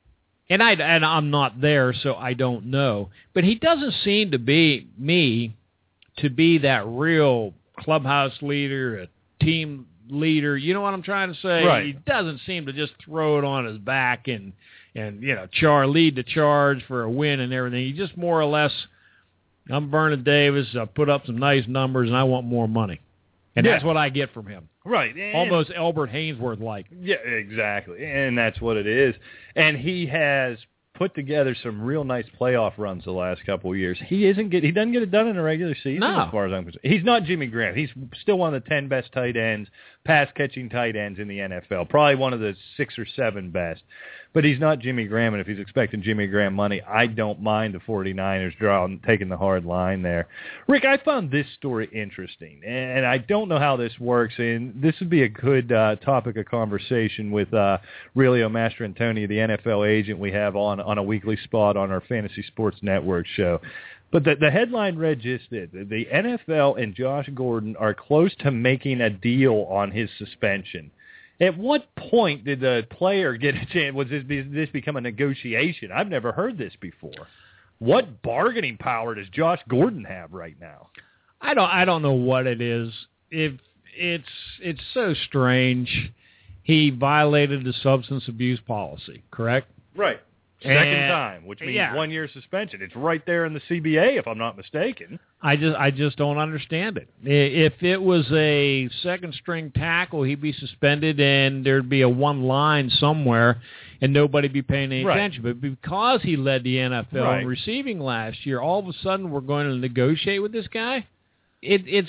and I and I'm not there, so I don't know. But he doesn't seem to be me to be that real clubhouse leader, a team leader. You know what I'm trying to say? Right. He doesn't seem to just throw it on his back and and you know char lead the charge for a win and everything. He just more or less, I'm Vernon Davis. I put up some nice numbers, and I want more money. And yeah. that's what I get from him. Right. And almost Albert Hainsworth-like. Yeah, exactly. And that's what it is. And he has put together some real nice playoff runs the last couple of years. He isn't get he doesn't get it done in a regular season no. as far as I'm concerned. He's not Jimmy Graham. He's still one of the ten best tight ends, pass catching tight ends in the N F L. Probably one of the six or seven best. But he's not Jimmy Graham, and if he's expecting Jimmy Graham money, I don't mind the 49ers drawing, taking the hard line there. Rick, I found this story interesting, and I don't know how this works, and this would be a good uh, topic of conversation with uh, Relio Mastrantonio, the N F L agent we have on, on a weekly spot on our Fantasy Sports Network show. But the, the headline read just this. The N F L and Josh Gordon are close to making a deal on his suspension. At what point did the player get a chance? Was this, this become a negotiation? I've never heard this before. What bargaining power does Josh Gordon have right now? I don't. I don't know what it is. If it's it's so strange. He violated the substance abuse policy, correct? Right. Second And, time, which means yeah. one year suspension. It's right there in the C B A, if I'm not mistaken. I just I just don't understand it. If it was a second string tackle, he'd be suspended and there'd be a one line somewhere and nobody be paying any right. attention. But because he led the N F L right. in receiving last year, all of a sudden we're going to negotiate with this guy? It, it's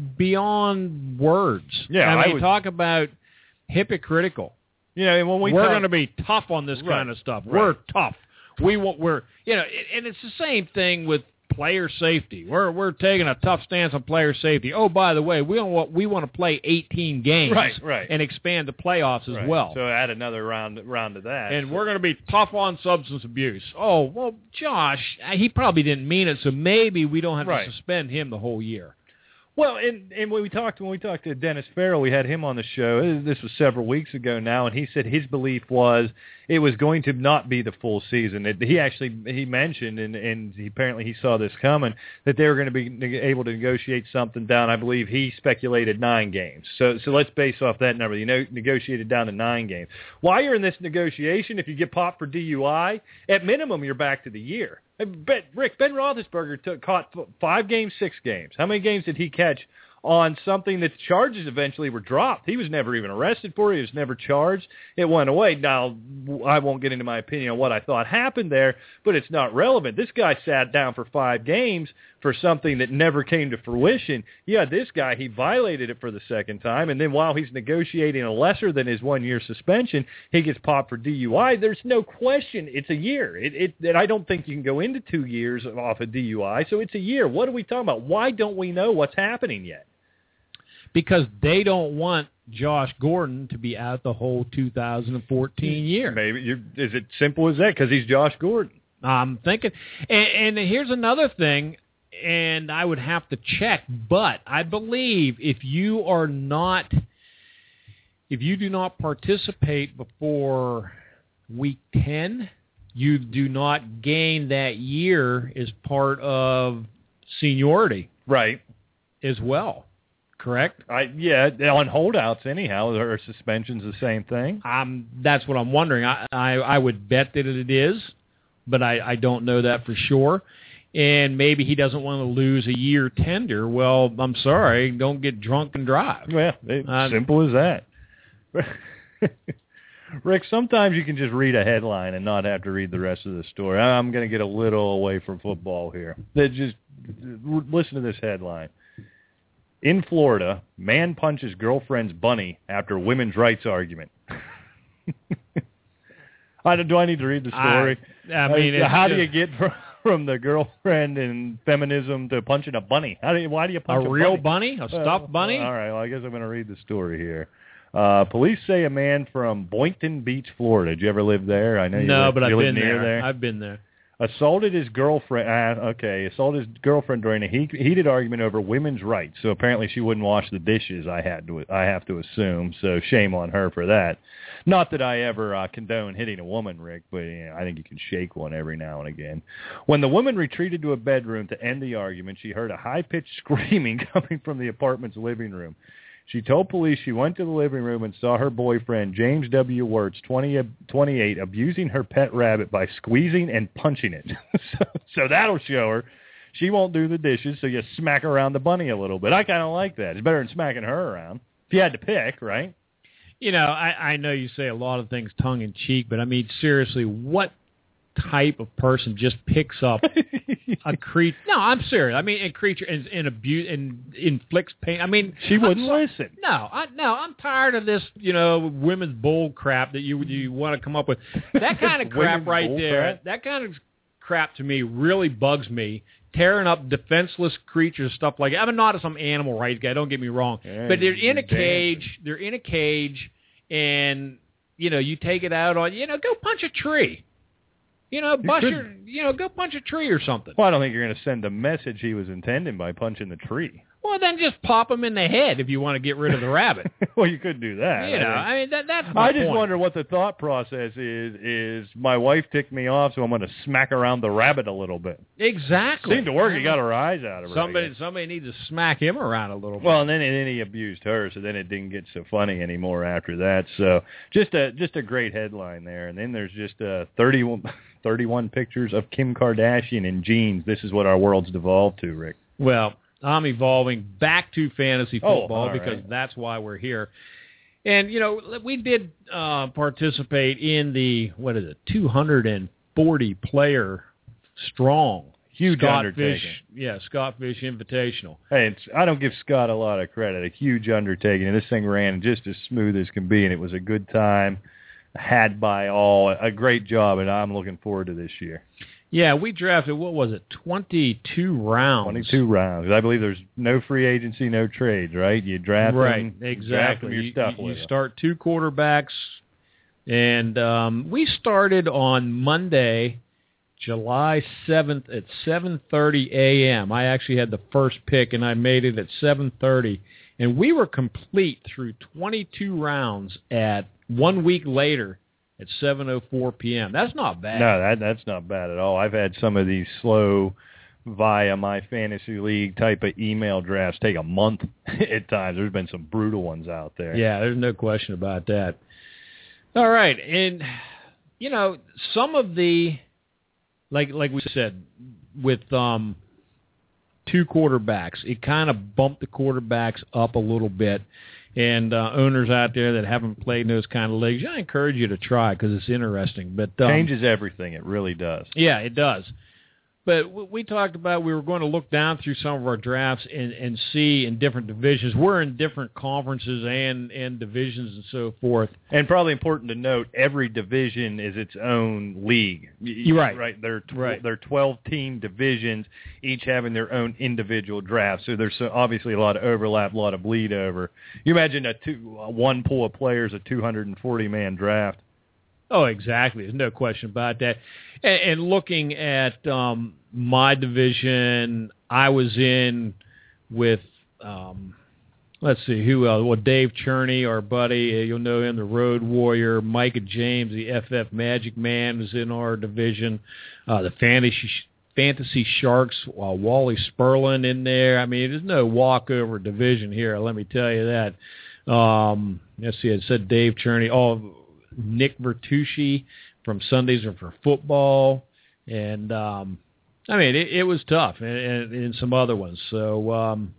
beyond words. Yeah, I mean, I would... talk about hypocritical. You know, when we we're talk... going to be tough on this right. kind of stuff. Right. We're tough. We want. We're you know, and it's the same thing with player safety. We're we're taking a tough stance on player safety. Oh, by the way, we don't want we want to play eighteen games right, right. and expand the playoffs as right. well. So add another round round to that. And we're going to be tough on substance abuse. Oh, well, Josh, he probably didn't mean it, so maybe we don't have right. to suspend him the whole year. Well, and, and when we talked when we talked to Dennis Farrell, we had him on the show. This was several weeks ago now, and he said his belief was it was going to not be the full season. It, he actually he mentioned, and, and he, apparently he saw this coming, that they were going to be able to negotiate something down. I believe he speculated nine games. So so let's base off that number. You know, negotiated down to nine games. While you're in this negotiation, if you get popped for D U I, at minimum you're back to the year. Ben, Rick, Ben Roethlisberger took, caught five games, six games. How many games did he catch on something that the charges eventually were dropped? He was never even arrested for it. He was never charged. It went away. Now, I won't get into my opinion on what I thought happened there, but it's not relevant. This guy sat down for five games for something that never came to fruition. Yeah, this guy, he violated it for the second time, and then while he's negotiating a lesser than his one-year suspension, he gets popped for D U I. There's no question it's a year. It, it, and I don't think you can go into two years off a D U I, so it's a year. What are we talking about? Why don't we know what's happening yet? Because they don't want Josh Gordon to be out the whole two thousand fourteen year. Maybe you're, is it simple as that? Because he's Josh Gordon. I'm thinking, and, and here's another thing, and I would have to check, but I believe if you are not, if you do not participate before week ten, you do not gain that year as part of seniority, right? As well. Correct? I yeah, on holdouts anyhow, or suspensions the same thing. Um, that's what I'm wondering. I, I, I would bet that it is, but I, I don't know that for sure. And maybe he doesn't want to lose a year tender. Well, I'm sorry, don't get drunk and drive. Yeah, it's uh, simple as that. Rick, sometimes you can just read a headline and not have to read the rest of the story. I'm going to get a little away from football here. Just listen to this headline. In Florida, man punches girlfriend's bunny after women's rights argument. I don't, do I need to read the story? I, I mean, uh, how just, do you get from, from the girlfriend and feminism to punching a bunny? How do you, why do you punch a, a real bunny? bunny? A stuffed uh, bunny? All right, well, I guess I'm going to read the story here. Uh, police say a man from Boynton Beach, Florida. Did you ever live there? I know you no, live, but you I've live been near there. there. I've been there. assaulted his girlfriend. Uh, okay, assaulted his girlfriend during a heat, heated argument over women's rights. So apparently she wouldn't wash the dishes. I had to. I have to assume. So shame on her for that. Not that I ever uh, condone hitting a woman, Rick, but you know, I think you can shake one every now and again. When the woman retreated to a bedroom to end the argument, she heard a high-pitched screaming coming from the apartment's living room. She told police she went to the living room and saw her boyfriend, James W. Wirtz, twenty, twenty-eight, abusing her pet rabbit by squeezing and punching it. so, so that'll show her. She won't do the dishes, so you smack around the bunny a little bit. I kind of like that. It's better than smacking her around. If you had to pick, right? You know, I, I know you say a lot of things tongue-in-cheek, but, I mean, seriously, what type of person just picks up a creature? No, I'm serious. I mean, a creature and, and abuse and inflicts pain. I mean, she wouldn't so, listen. No, I, no, I'm tired of this, you know, women's bull crap that you you want to come up with. That kind of crap right there, crap? that kind of crap to me really bugs me. Tearing up defenseless creatures, stuff like that. I'm not some animal rights guy, don't get me wrong. Yeah, but they're in a dancing. cage. They're in a cage, and, you know, you take it out on, you know, go punch a tree. You know, bust you your, you know, go punch a tree or something. Well, I don't think you're going to send the message he was intending by punching the tree. Well, then just pop him in the head if you want to get rid of the rabbit. Well, you could do that. You know, I mean, I mean that, that's my I just point. wonder what the thought process is. Is my wife ticked me off, so I'm going to smack around the rabbit a little bit. Exactly. Seemed to work. He got her eyes out of her. Somebody, somebody needs to smack him around a little bit. Well, and then, and then he abused her, so then it didn't get so funny anymore after that. So just a just a great headline there. And then there's just uh, thirty-one, thirty-one pictures of Kim Kardashian in jeans. This is what our world's devolved to, Rick. Well, I'm evolving back to fantasy football oh, because right. that's why we're here. And, you know, we did uh, participate in the, what is it, two hundred forty player strong. Huge Scott undertaking. Fish, yeah, Scott Fish Invitational. Hey, it's, I don't give Scott a lot of credit. A huge undertaking. And this thing ran just as smooth as can be, and it was a good time, had by all. A great job, and I'm looking forward to this year. Yeah, we drafted, what was it, twenty-two rounds. twenty-two rounds. I believe there's no free agency, no trades, right? You draft right, them, exactly. draft them your you, stuff you, with you them. start two quarterbacks, and um, we started on Monday, July seventh at seven thirty a.m. I actually had the first pick, and I made it at seven thirty, and we were complete through twenty-two rounds at one week later, at seven oh four p.m. That's not bad. No, that that's not bad at all. I've had some of these slow via my fantasy league type of email drafts take a month at times. There's been some brutal ones out there. Yeah, there's no question about that. All right, and you know, some of the like like we said with um two quarterbacks, it kind of bumped the quarterbacks up a little bit. And uh, owners out there that haven't played in those kind of leagues, I encourage you to try because it's interesting. But um, changes everything. It really does. Yeah, it does. But we talked about we were going to look down through some of our drafts and, and see in different divisions. We're in different conferences and, and divisions and so forth. And probably important to note, every division is its own league. You're right. Right. They're, tw- right. they're twelve-team divisions, each having their own individual drafts. So there's so obviously a lot of overlap, a lot of bleed over. You imagine a two, a one pool of players, a two hundred forty man draft. Oh, exactly. There's no question about that. And, and looking at um, my division, I was in with, um, let's see, who else? Well, Dave Cherney, our buddy. You'll know him, the Road Warrior. Micah James, the F F Magic Man, was in our division. Uh, the Fantasy Fantasy Sharks, uh, Wally Sperlin in there. I mean, there's no walkover division here, let me tell you that. Um, let's see, it said Dave Cherney. Oh, Nick Vertucci from Sundays Are for Football, and um, I mean it, it was tough, and, and, and some other ones. So, um,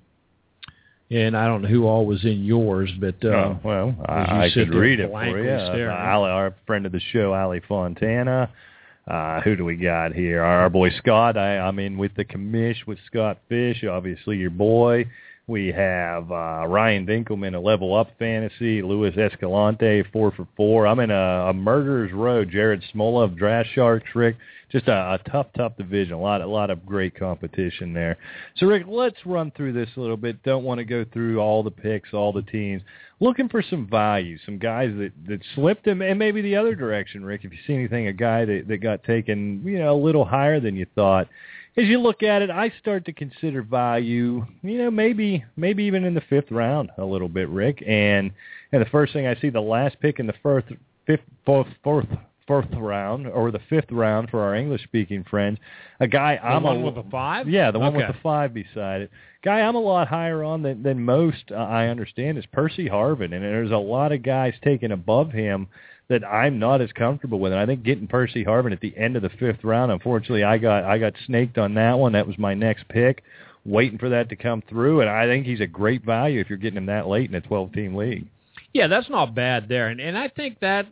and I don't know who all was in yours, but uh, oh, well, I, I could read it for you. Uh, Ali, our friend of the show, Ali Fontana. Uh, who do we got here? Our, our boy Scott. I, I'm in with the commish with Scott Fish, obviously your boy. We have uh, Ryan Dinkelman, a level up fantasy. Luis Escalante, four for four. I'm in a, a murderer's row. Jared Smola of Draft Sharks, Rick. Just a, a tough, tough division. A lot, a lot of great competition there. So, Rick, let's run through this a little bit. Don't want to go through all the picks, all the teams. Looking for some value, some guys that, that slipped, and, and maybe the other direction, Rick. If you see anything, a guy that, that got taken, you know, a little higher than you thought. As you look at it, I start to consider value, you know, maybe maybe even in the fifth round a little bit, Rick. And and the first thing I see, the last pick in the first, fifth, fourth, fourth, fourth round, or the fifth round for our English-speaking friends, a guy the I'm one a, with the five? Yeah, the one okay. with the five beside it. Guy I'm a lot higher on than, than most, uh, I understand, is Percy Harvin. And there's a lot of guys taken above him that I'm not as comfortable with. And I think getting Percy Harvin at the end of the fifth round, unfortunately, I got I got snaked on that one. That was my next pick, waiting for that to come through. And I think he's a great value if you're getting him that late in a twelve-team league. Yeah, that's not bad there. And, and I think that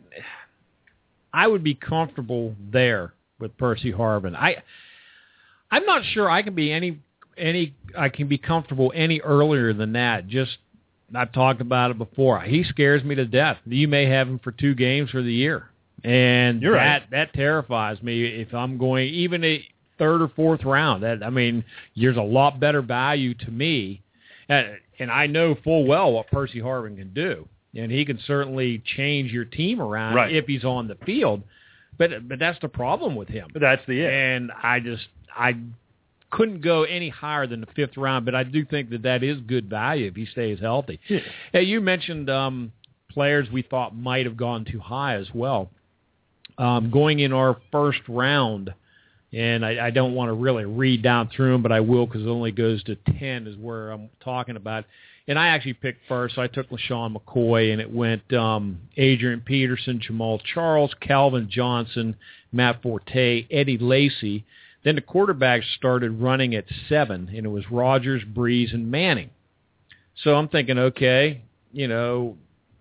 I would be comfortable there with Percy Harvin. I, I'm not sure I can be any any I can be comfortable any earlier than that. Just I've talked about it before. He scares me to death. You may have him for two games for the year, and You're that right. that terrifies me. If I'm going even a third or fourth round, that I mean, there's a lot better value to me, and, and I know full well what Percy Harvin can do, and he can certainly change your team around right. if he's on the field. But but that's the problem with him. But that's the it. And I just I. couldn't go any higher than the fifth round, but I do think that that is good value if he stays healthy. Yeah. Hey, you mentioned um, players we thought might have gone too high as well. Um, going in our first round, and I, I don't want to really read down through them, but I will because it only goes to ten is where I'm talking about. And I actually picked first, so I took LaShawn McCoy, and it went um, Adrian Peterson, Jamal Charles, Calvin Johnson, Matt Forte, Eddie Lacy. Then the quarterbacks started running at seven, and it was Rodgers, Breeze, and Manning. So I'm thinking, okay, you know,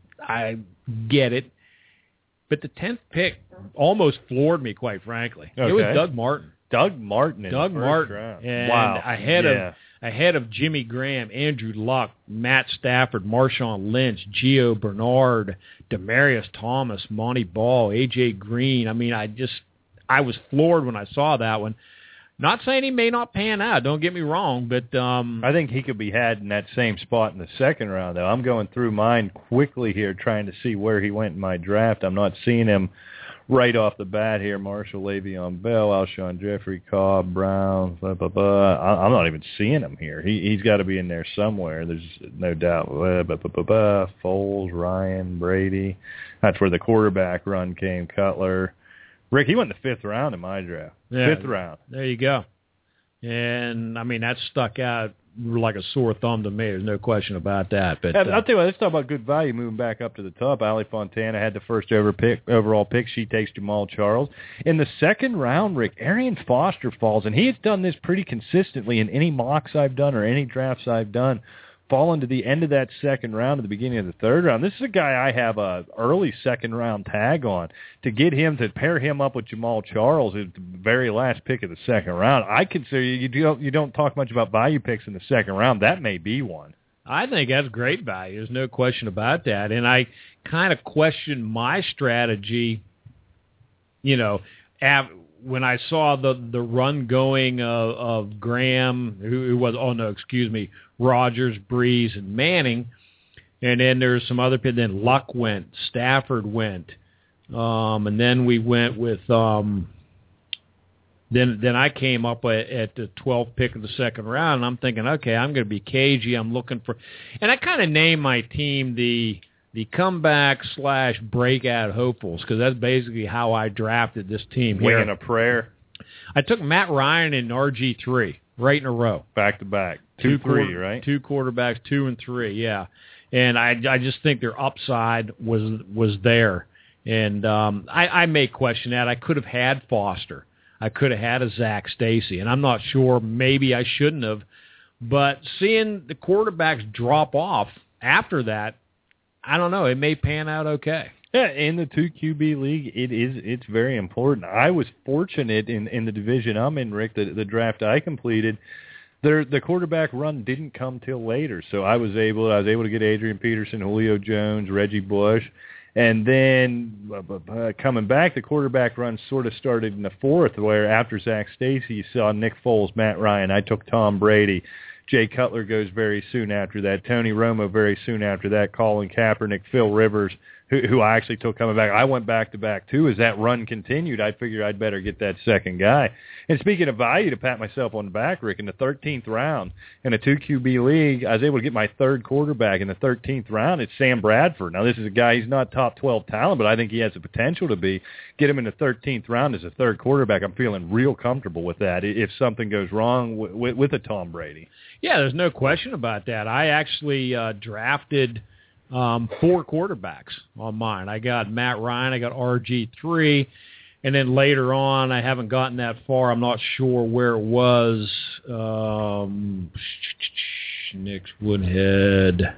I get it. But the tenth pick almost floored me, quite frankly. Okay. It was Doug Martin. Doug Martin in Doug the first Martin. round. And wow. ahead yeah. of ahead of Jimmy Graham, Andrew Luck, Matt Stafford, Marshawn Lynch, Gio Bernard, Demaryius Thomas, Monty Ball, A J Green. I mean, I just I was floored when I saw that one. Not saying he may not pan out, don't get me wrong, but um, I think he could be had in that same spot in the second round, though. I'm going through mine quickly here, trying to see where he went in my draft. I'm not seeing him right off the bat here. Marshall, Le'Veon Bell, Alshon Jeffrey, Cobb, Brown, blah, blah, blah. I, I'm not even seeing him here. He, he's got to be in there somewhere. There's no doubt. Blah, blah, blah, blah, blah. Foles, Ryan, Brady. That's where the quarterback run came, Cutler. Rick, he went in the fifth round in my draft. Yeah, fifth round. There you go. And, I mean, that stuck out like a sore thumb to me. There's no question about that. But I'll uh, tell you what, let's talk about good value moving back up to the top. Ali Fontana had the first over pick, overall pick. She takes Jamal Charles. In the second round, Rick, Arian Foster falls, and he has done this pretty consistently in any mocks I've done or any drafts I've done. Fallen to the end of that second round at the beginning of the third round. This is a guy I have a early second round tag on. To get him, to pair him up with Jamal Charles at the very last pick of the second round, I consider you don't you don't talk much about value picks in the second round. That may be one. I think that's great value. There's no question about that. And I kind of question my strategy, you know, av- when I saw the, the run going of, of Graham, who, who was, oh, no, excuse me, Rodgers, Breeze, and Manning, and then there's some other people. Then Luck went, Stafford went, um, and then we went with um, then then I came up at, at the twelfth pick of the second round, and I'm thinking, okay, I'm going to be cagey. I'm looking for, and I kind of named my team the the comeback slash breakout hopefuls because that's basically how I drafted this team here. Winging a prayer. I took Matt Ryan and R G three right in a row. Back to back. Two, two three, quarter, right? Two quarterbacks, two and three, yeah. And I, I just think their upside was was there. And um, I, I may question that. I could have had Foster. I could have had a Zach Stacy. And I'm not sure. Maybe I shouldn't have. But seeing the quarterbacks drop off after that, I don't know. It may pan out okay. Yeah, in the two Q B league, it is it's very important. I was fortunate in, in the division I'm in, Rick, the, the draft I completed. their the quarterback run didn't come till later. So I was able I was able to get Adrian Peterson, Julio Jones, Reggie Bush, and then uh, uh, coming back, the quarterback run sort of started in the fourth, where after Zach Stacy, you saw Nick Foles, Matt Ryan. I took Tom Brady. Jay Cutler goes very soon after that. Tony Romo very soon after that. Colin Kaepernick, Phil Rivers, who, who I actually took coming back. I went back-to-back, too. As that run continued, I figured I'd better get that second guy. And speaking of value, to pat myself on the back, Rick, in the thirteenth round, in a two Q B league, I was able to get my third quarterback in the thirteenth round. It's Sam Bradford. Now, this is a guy, he's not top twelve talent, but I think he has the potential to be. Get him in the thirteenth round as a third quarterback. I'm feeling real comfortable with that if something goes wrong with, with, with a Tom Brady. Yeah, there's no question about that. I actually uh, drafted um, four quarterbacks on mine. I got Matt Ryan, I got R G three, and then later on, I haven't gotten that far. I'm not sure where it was. Um, Nick's Woodhead.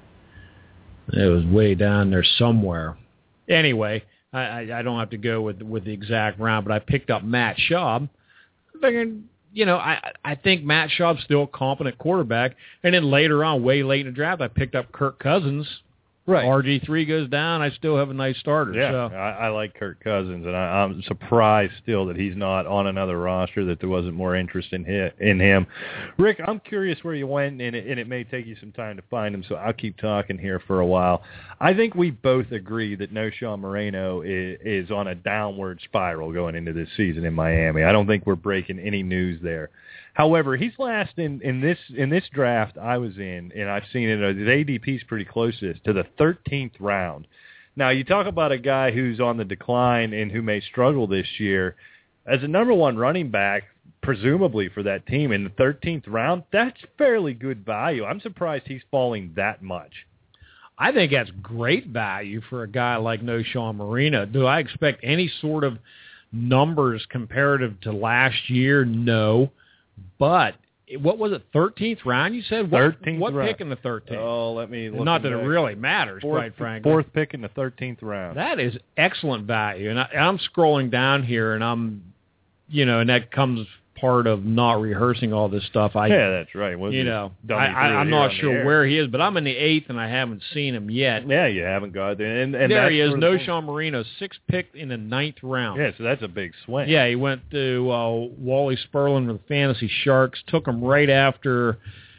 It was way down there somewhere. Anyway, I, I, I don't have to go with with the exact round, but I picked up Matt Schaub. Figuring, you know, I I think Matt Schaub's still a competent quarterback. And then later on, way late in the draft, I picked up Kirk Cousins. Right. R G three goes down, I still have a nice starter. Yeah, so. I, I like Kirk Cousins, and I, I'm surprised still that he's not on another roster, that there wasn't more interest in him. In him. Rick, I'm curious where you went, and it, and it may take you some time to find him, so I'll keep talking here for a while. I think we both agree that Knowshon Moreno is, is on a downward spiral going into this season in Miami. I don't think we're breaking any news there. However, he's last in, in this in this draft I was in, and I've seen it, his A D P's pretty close to this, to the thirteenth round. Now, you talk about a guy who's on the decline and who may struggle this year. As a number one running back, presumably for that team, in the thirteenth round, that's fairly good value. I'm surprised he's falling that much. I think that's great value for a guy like Knowshon Moreno. Do I expect any sort of numbers comparative to last year? No. But what was it, thirteenth round you said? What, thirteenth what round. pick in the thirteenth? Oh, let me look. Not that back. It really matters, fourth, quite frankly. Fourth pick in the thirteenth round. That is excellent value. And, I, and I'm scrolling down here, and I'm, you know, and that comes part of not rehearsing all this stuff. I, yeah, that's right. We'll you know, I, I, I'm not sure where he is, but I'm in the eighth, and I haven't seen him yet. Yeah, you haven't got there. And, and there he is, Knowshon Moreno, sixth pick in the ninth round. Yeah, so that's a big swing. Yeah, he went to uh, Wally Sperlin with the Fantasy Sharks, took him right after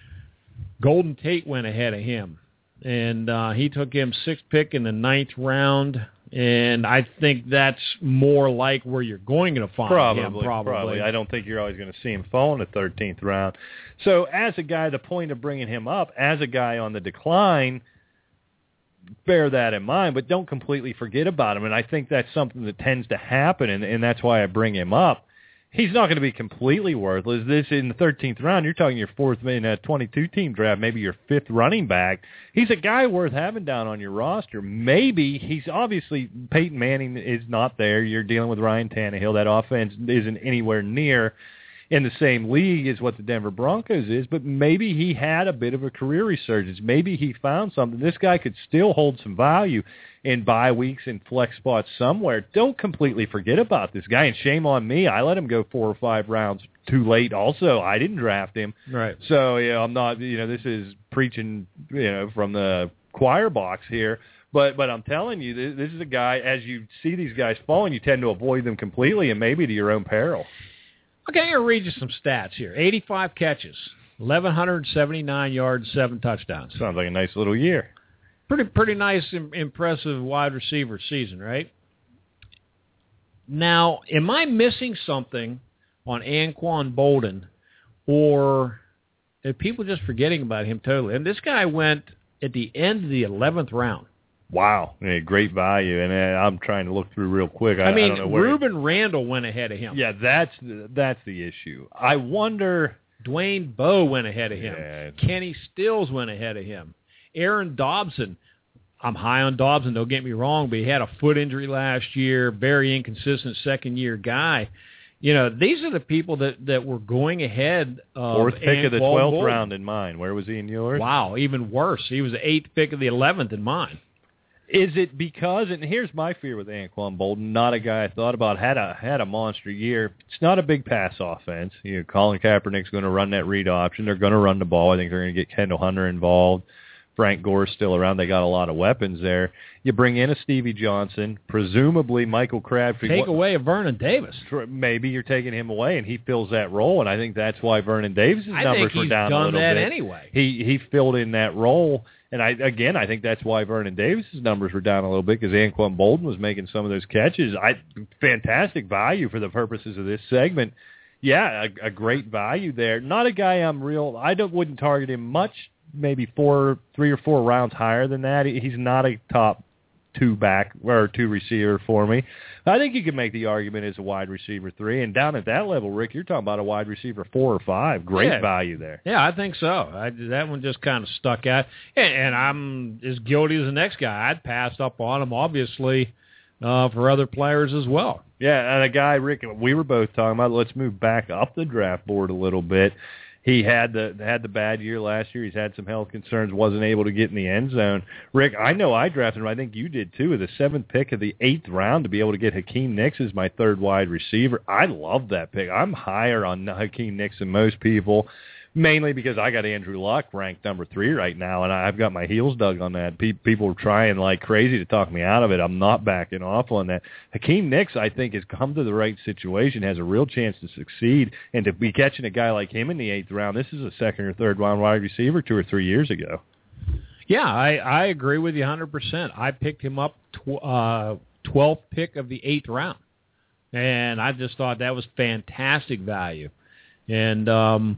Golden Tate went ahead of him. And uh, he took him sixth pick in the ninth round. And I think that's more like where you're going to find probably, him, probably. Probably. I don't think you're always going to see him fall in the thirteenth round. So as a guy, the point of bringing him up, as a guy on the decline, bear that in mind, but don't completely forget about him. And I think that's something that tends to happen, and, and that's why I bring him up. He's not going to be completely worthless. This in the thirteenth round, you're talking your fourth in a twenty-two team draft, maybe your fifth running back. He's a guy worth having down on your roster. Maybe he's obviously Peyton Manning is not there. You're dealing with Ryan Tannehill. That offense isn't anywhere near in the same league as what the Denver Broncos is, but maybe he had a bit of a career resurgence. Maybe he found something. This guy could still hold some value in bye weeks and flex spots somewhere. Don't completely forget about this guy, and shame on me. I let him go four or five rounds too late also. I didn't draft him. Right. So, yeah, I'm not, you know, this is preaching, you know, from the choir box here. But but I'm telling you, this, this is a guy, as you see these guys falling, you tend to avoid them completely and maybe to your own peril. Okay, I'm going to read you some stats here. eighty-five catches, eleven seventy-nine yards, seven touchdowns. Sounds like a nice little year. Pretty pretty nice, impressive wide receiver season, right? Now, am I missing something on Anquan Bolden, or are people just forgetting about him totally? And this guy went at the end of the eleventh round. Wow, yeah, great value, and uh, I'm trying to look through real quick. I, I mean, I don't know where Reuben Randall went ahead of him. Yeah, that's the, that's the issue. I wonder. Dwayne Bowe went ahead of him. Yeah. Kenny Stills went ahead of him. Aaron Dobson. I'm high on Dobson, don't get me wrong, but he had a foot injury last year, very inconsistent second-year guy. You know, these are the people that, that were going ahead of Fourth pick Anquan of the twelfth Bolden. round in mine. Where was he in yours? Wow, even worse. He was the eighth pick of the eleventh in mine. Is it because, and here's my fear with Anquan Boldin, not a guy I thought about, had a had a monster year. It's not a big pass offense. You know, Colin Kaepernick's going to run that read option. They're going to run the ball. I think they're going to get Kendall Hunter involved. Frank Gore's still around. They got a lot of weapons there. You bring in a Stevie Johnson, presumably Michael Crabtree. Take away a Vernon Davis. Maybe you're taking him away, and he fills that role, and I think that's why Vernon Davis's I numbers think were he's down done a little that bit. Anyway. He he filled in that role, and I again I think that's why Vernon Davis's numbers were down a little bit because Anquan Boldin was making some of those catches. I fantastic value for the purposes of this segment. Yeah, a, a great value there. Not a guy I'm real. I don't wouldn't target him much. Maybe four, three or four rounds higher than that. He's not a top two back or two receiver for me. I think you can make the argument as a wide receiver three, and down at that level, Rick, you're talking about a wide receiver four or five. Great yeah. value there. Yeah, I think so. I, that one just kind of stuck out, and, and I'm as guilty as the next guy. I'd passed up on him, obviously, uh, for other players as well. Yeah, and a guy, Rick, we were both talking about. Let's move back up the draft board a little bit. He had the had the bad year last year. He's had some health concerns, wasn't able to get in the end zone. Rick, I know I drafted him. I think you did too, with the seventh pick of the eighth round to be able to get Hakeem Nicks as my third wide receiver. I love that pick. I'm higher on Hakeem Nicks than most people, mainly because I got Andrew Luck ranked number three right now, and I've got my heels dug on that. People are trying like crazy to talk me out of it. I'm not backing off on that. Hakeem Nicks, I think, has come to the right situation, has a real chance to succeed, and to be catching a guy like him in the eighth round, this is a second or third round wide receiver two or three years ago. Yeah, I, I agree with you one hundred percent. I picked him up tw- uh, twelfth pick of the eighth round, and I just thought that was fantastic value. And um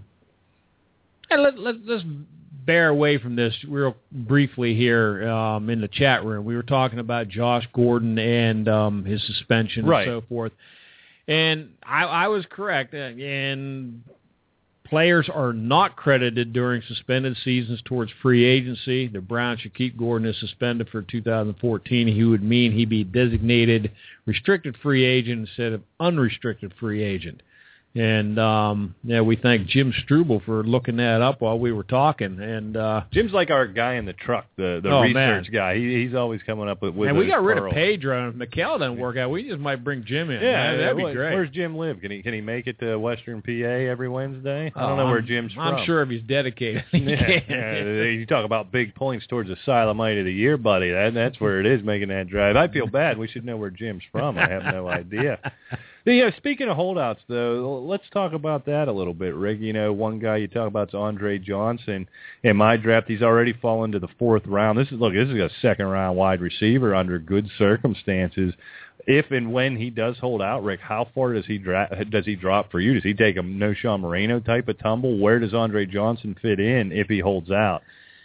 And let, let, let's bear away from this real briefly here um, in the chat room. We were talking about Josh Gordon and um, his suspension right. and so forth. And I, I was correct. And players are not credited during suspended seasons towards free agency. The Browns should keep Gordon as suspended for two thousand fourteen. He would mean he'd be designated restricted free agent instead of unrestricted free agent. And, um, yeah, we thank Jim Struble for looking that up while we were talking. And uh, Jim's like our guy in the truck, the, the oh, research man. guy. He, he's always coming up with, with And we got rid pearls. of Pedro. And if McHale doesn't work out, we just might bring Jim in. Yeah, Man, that'd yeah, be great. Where's Jim live? Can he can he make it to Western P A every Wednesday? I don't oh, know where I'm, Jim's from. I'm sure if he's dedicated, he yeah, can. yeah, you talk about big points towards the Silamite of the year, buddy. That, that's where it is, making that drive. I feel bad. We should know where Jim's from. I have no idea. Yeah, speaking of holdouts, though, let's talk about that a little bit, Rick. You know, one guy you talk about is Andre Johnson. In my draft, he's already fallen to the fourth round. This is look, this is a second-round wide receiver under good circumstances. If and when he does hold out, Rick, how far does he dra- does he drop for you? Does he take a No-Shaw Moreno type of tumble? Where does Andre Johnson fit in if he holds out?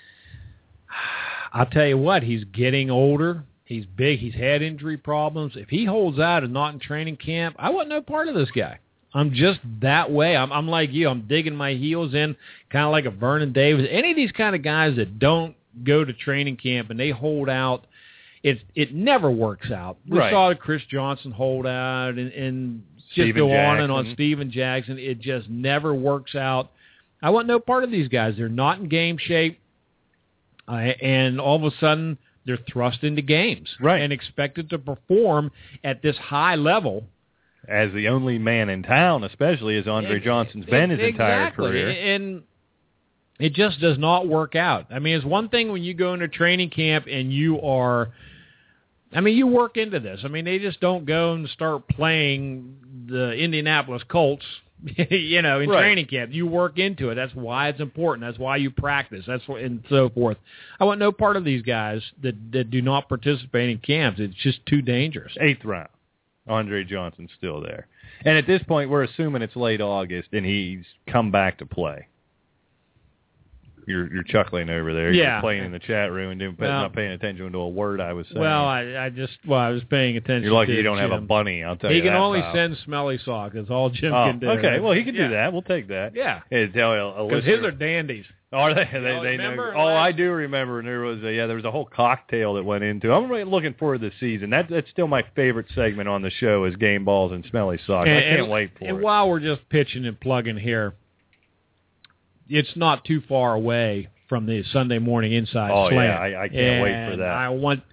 I'll tell you what, he's getting older. He's big. He's had injury problems. If he holds out and not in training camp, I want no part of this guy. I'm just that way. I'm, I'm like you. I'm digging my heels in, kind of like a Vernon Davis. Any of these kind of guys that don't go to training camp and they hold out, it it never works out. We right. saw Chris Johnson hold out and, and just Steven go Jackson. on and on. Steven Jackson. It just never works out. I want no part of these guys. They're not in game shape, uh, and all of a sudden they're thrust into games right. and expected to perform at this high level. As the only man in town, especially as Andre it, Johnson's it, been his exactly. entire career. And it just does not work out. I mean, it's one thing when you go into training camp and you are, I mean, you work into this. I mean, they just don't go and start playing the Indianapolis Colts, you know, in right. training camp. You work into it. That's why it's important. That's why you practice. That's what, and so forth. I want no part of these guys that, that do not participate in camps. It's just too dangerous. Eighth round. Andre Johnson's still there. And at this point, we're assuming it's late August, and he's come back to play. You're you're chuckling over there. Yeah. You're playing in the chat room and doing, well, not paying attention to a word I was saying. Well, I, I just, well, I was paying attention You're lucky to you don't Jim. have a bunny, I'll tell he you that. He can only Bob. send smelly sock. That's all Jim oh, can do. Okay, well, he can yeah. do that. We'll take that. Yeah. Because his are dandies. Are they? They, oh, they know. remember Oh, last... I do remember. And there was a, yeah, there was a whole cocktail that went into. I'm really looking forward to the season. That, that's still my favorite segment on the show is Game Balls and Smelly Socks. And, I can't and, wait for and it. And while we're just pitching and plugging here, it's not too far away from the Sunday Morning Inside oh, Slam. yeah, I, I can't and wait for that. I want.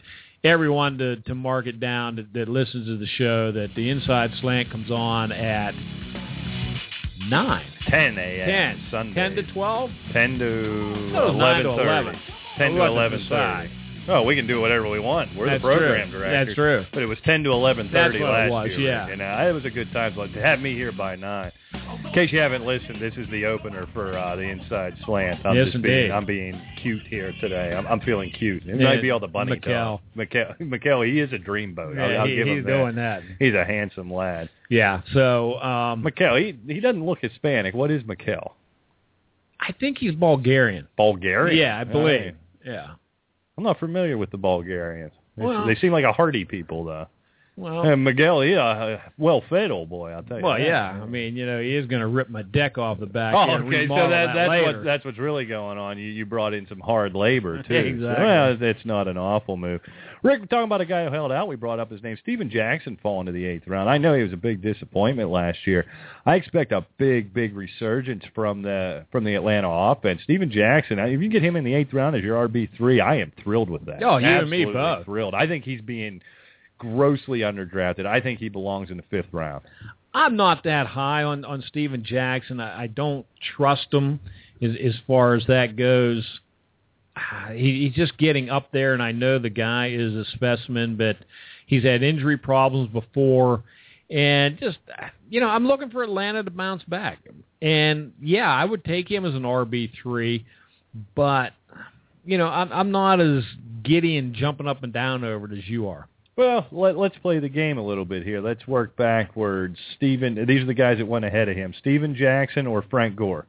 everyone to, to mark it down that, that listens to the show that the Inside Slant comes on at nine. ten a.m. ten. Sunday. ten to twelve? ten to Oh, nine to eleven thirty. eleven. ten to eleven thirty. Oh, we can do whatever we want. We're That's the program true. directors. That's true. But it was ten to eleven thirty That's what last it was, year. yeah. And uh, it was a good time. So to have me here by nine. In case you haven't listened, this is the opener for uh, the Inside Slant. I'm Yes, just indeed. being, I'm being cute here today. I'm, I'm feeling cute. It Yeah, might be all the bunny Mikkel. talk. Mikkel, Mikkel, he is a dreamboat. I'll, Yeah, I'll he, give he's him doing that. He's a handsome lad. Yeah, so... Um, Mikkel, he, he doesn't look Hispanic. What is Mikkel? I think he's Bulgarian. Bulgarian? Yeah, I believe. Right. Yeah. I'm not familiar with the Bulgarians. They- Well- they seem like a hardy people, though. Well, And Miguel, yeah, a well-fed old boy, I'll tell you. well, that. yeah. I mean, you know, he is going to rip my deck off the back. Oh, and okay. So remodel that, that that's later. what that's what's really going on. You you brought in some hard labor too. Exactly. So, well, it's not an awful move. Rick, we're talking about a guy who held out. We brought up his name, Steven Jackson, falling to the eighth round. I know he was a big disappointment last year. I expect a big, big resurgence from the from the Atlanta offense. Steven Jackson, if you get him in the eighth round as your R B three, I am thrilled with that. Oh, you and me Absolutely both. Thrilled. I think he's being grossly underdrafted. I think he belongs in the fifth round. I'm not that high on, on Steven Jackson. I, I don't trust him as, as far as that goes. He, he's just getting up there, and I know the guy is a specimen, but he's had injury problems before. And just, you know, I'm looking for Atlanta to bounce back. And, yeah, I would take him as an R B three, but, you know, I'm, I'm not as giddy and jumping up and down over it as you are. Well, let, let's play the game a little bit here. Let's work backwards. Steven, these are the guys that went ahead of him. Steven Jackson or Frank Gore?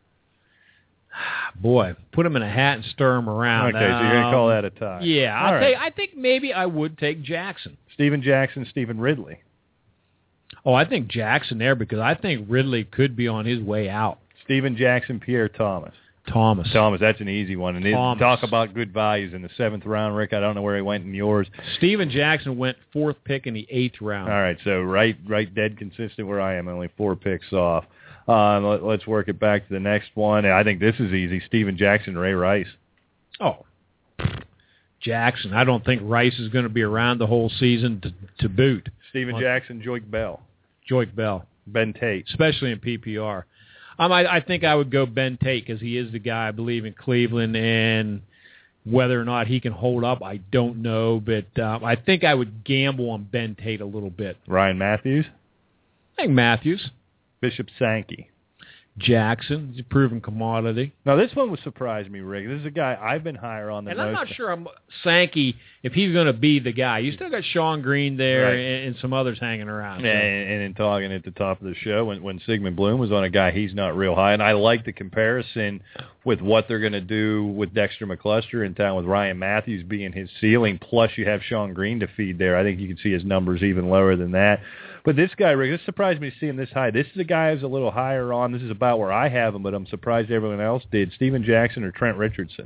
Boy, put him in a hat and stir him around. Okay, so you're going to call Um, that a tie. Yeah, All I'll right. tell you, I think maybe I would take Jackson. Steven Jackson, Stephen Ridley. Oh, I think Jackson there because I think Ridley could be on his way out. Steven Jackson, Pierre Thomas. Thomas. Thomas, that's an easy one. And it, Thomas. talk about good values in the seventh round, Rick. I don't know where he went in yours. Steven Jackson went fourth pick in the eighth round. All right, so right, right, dead consistent where I am, only four picks off. Uh, let, let's work it back to the next one. I think this is easy. Steven Jackson, Ray Rice. Oh, Jackson. I don't think Rice is going to be around the whole season to, to boot. Steven Well, Jackson, Joik Bell. Joik Bell, Ben Tate. especially in P P R. Um, I, I think I would go Ben Tate because he is the guy I believe in Cleveland, and whether or not he can hold up, I don't know. But um, I think I would gamble on Ben Tate a little bit. Ryan Matthews. I think Matthews. Bishop Sankey. Jackson, he's a proven commodity. Now, this one would surprise me, Rick. This is a guy I've been higher on than And I'm most. not sure I'm Sankey, if he's going to be the guy. You still got Sean Green there Right. and, and some others hanging around. Yeah, so. and, and in talking at the top of the show, when, when Sigmund Bloom was on a guy, he's not real high. And I like the comparison with what they're going to do with Dexter McCluster in town with Ryan Matthews being his ceiling, plus you have Sean Green to feed there. I think you can see his numbers even lower than that. But this guy, Rick, this surprised me to see him this high. This is a guy who's a little higher on. This is about where I have him, but I'm surprised everyone else did. Steven Jackson or Trent Richardson?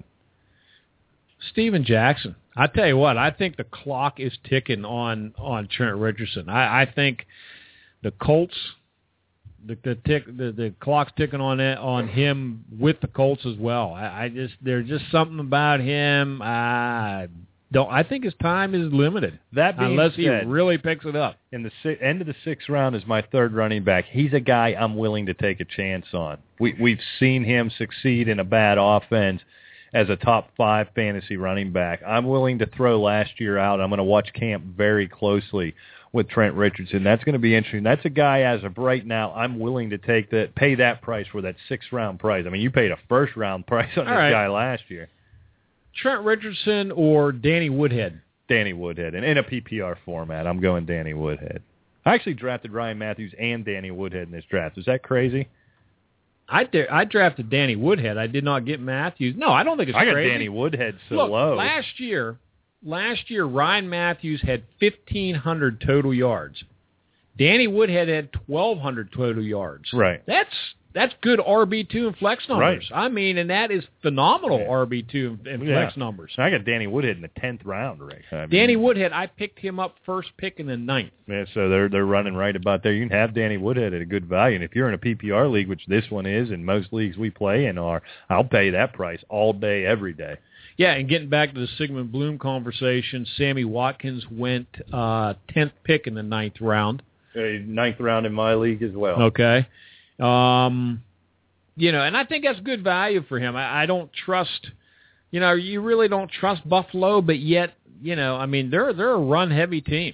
Steven Jackson. I tell you what, I think the clock is ticking on, on Trent Richardson. I, I think the Colts, the the, tick, the the clock's ticking on it, on him with the Colts as well. I, I just there's just something about him. I don't. I think his time is limited. That being unless he said, really picks it up. in the si- end of the sixth round is my third running back. He's a guy I'm willing to take a chance on. We, we've seen him succeed in a bad offense as a top five fantasy running back. I'm willing to throw last year out. I'm going to watch camp very closely with Trent Richardson. That's going to be interesting. That's a guy as of right now I'm willing to take that, pay that price for that sixth round price. I mean, you paid a first round price on All this right. guy last year. Trent Richardson or Danny Woodhead? Danny Woodhead. And in a P P R format, I'm going Danny Woodhead. I actually drafted Ryan Matthews and Danny Woodhead in this draft. Is that crazy? I da- I drafted Danny Woodhead. I did not get Matthews. No, I don't think it's I got crazy. Danny Woodhead so Look, low. last year, last year Ryan Matthews had fifteen hundred total yards. Danny Woodhead had twelve hundred total yards. Right. That's that's good R B two and flex numbers. Right. I mean, and that is phenomenal Yeah. R B two and, and Yeah. flex numbers. I got Danny Woodhead in the tenth round, Rick. I mean, Danny Woodhead, I picked him up first pick in the ninth. Yeah, so they're they're running right about there. You can have Danny Woodhead at a good value, and if you're in a P P R league, which this one is, and most leagues we play in are, I'll pay that price all day, every day. Yeah, and getting back to the Sigmund Bloom conversation, Sammy Watkins went uh, tenth pick in the ninth round. Uh, ninth round in my league as well. Okay. Um, you know, and I think that's good value for him. I, I don't trust, you know, you really don't trust Buffalo, but yet, you know, I mean, they're they're a run-heavy team.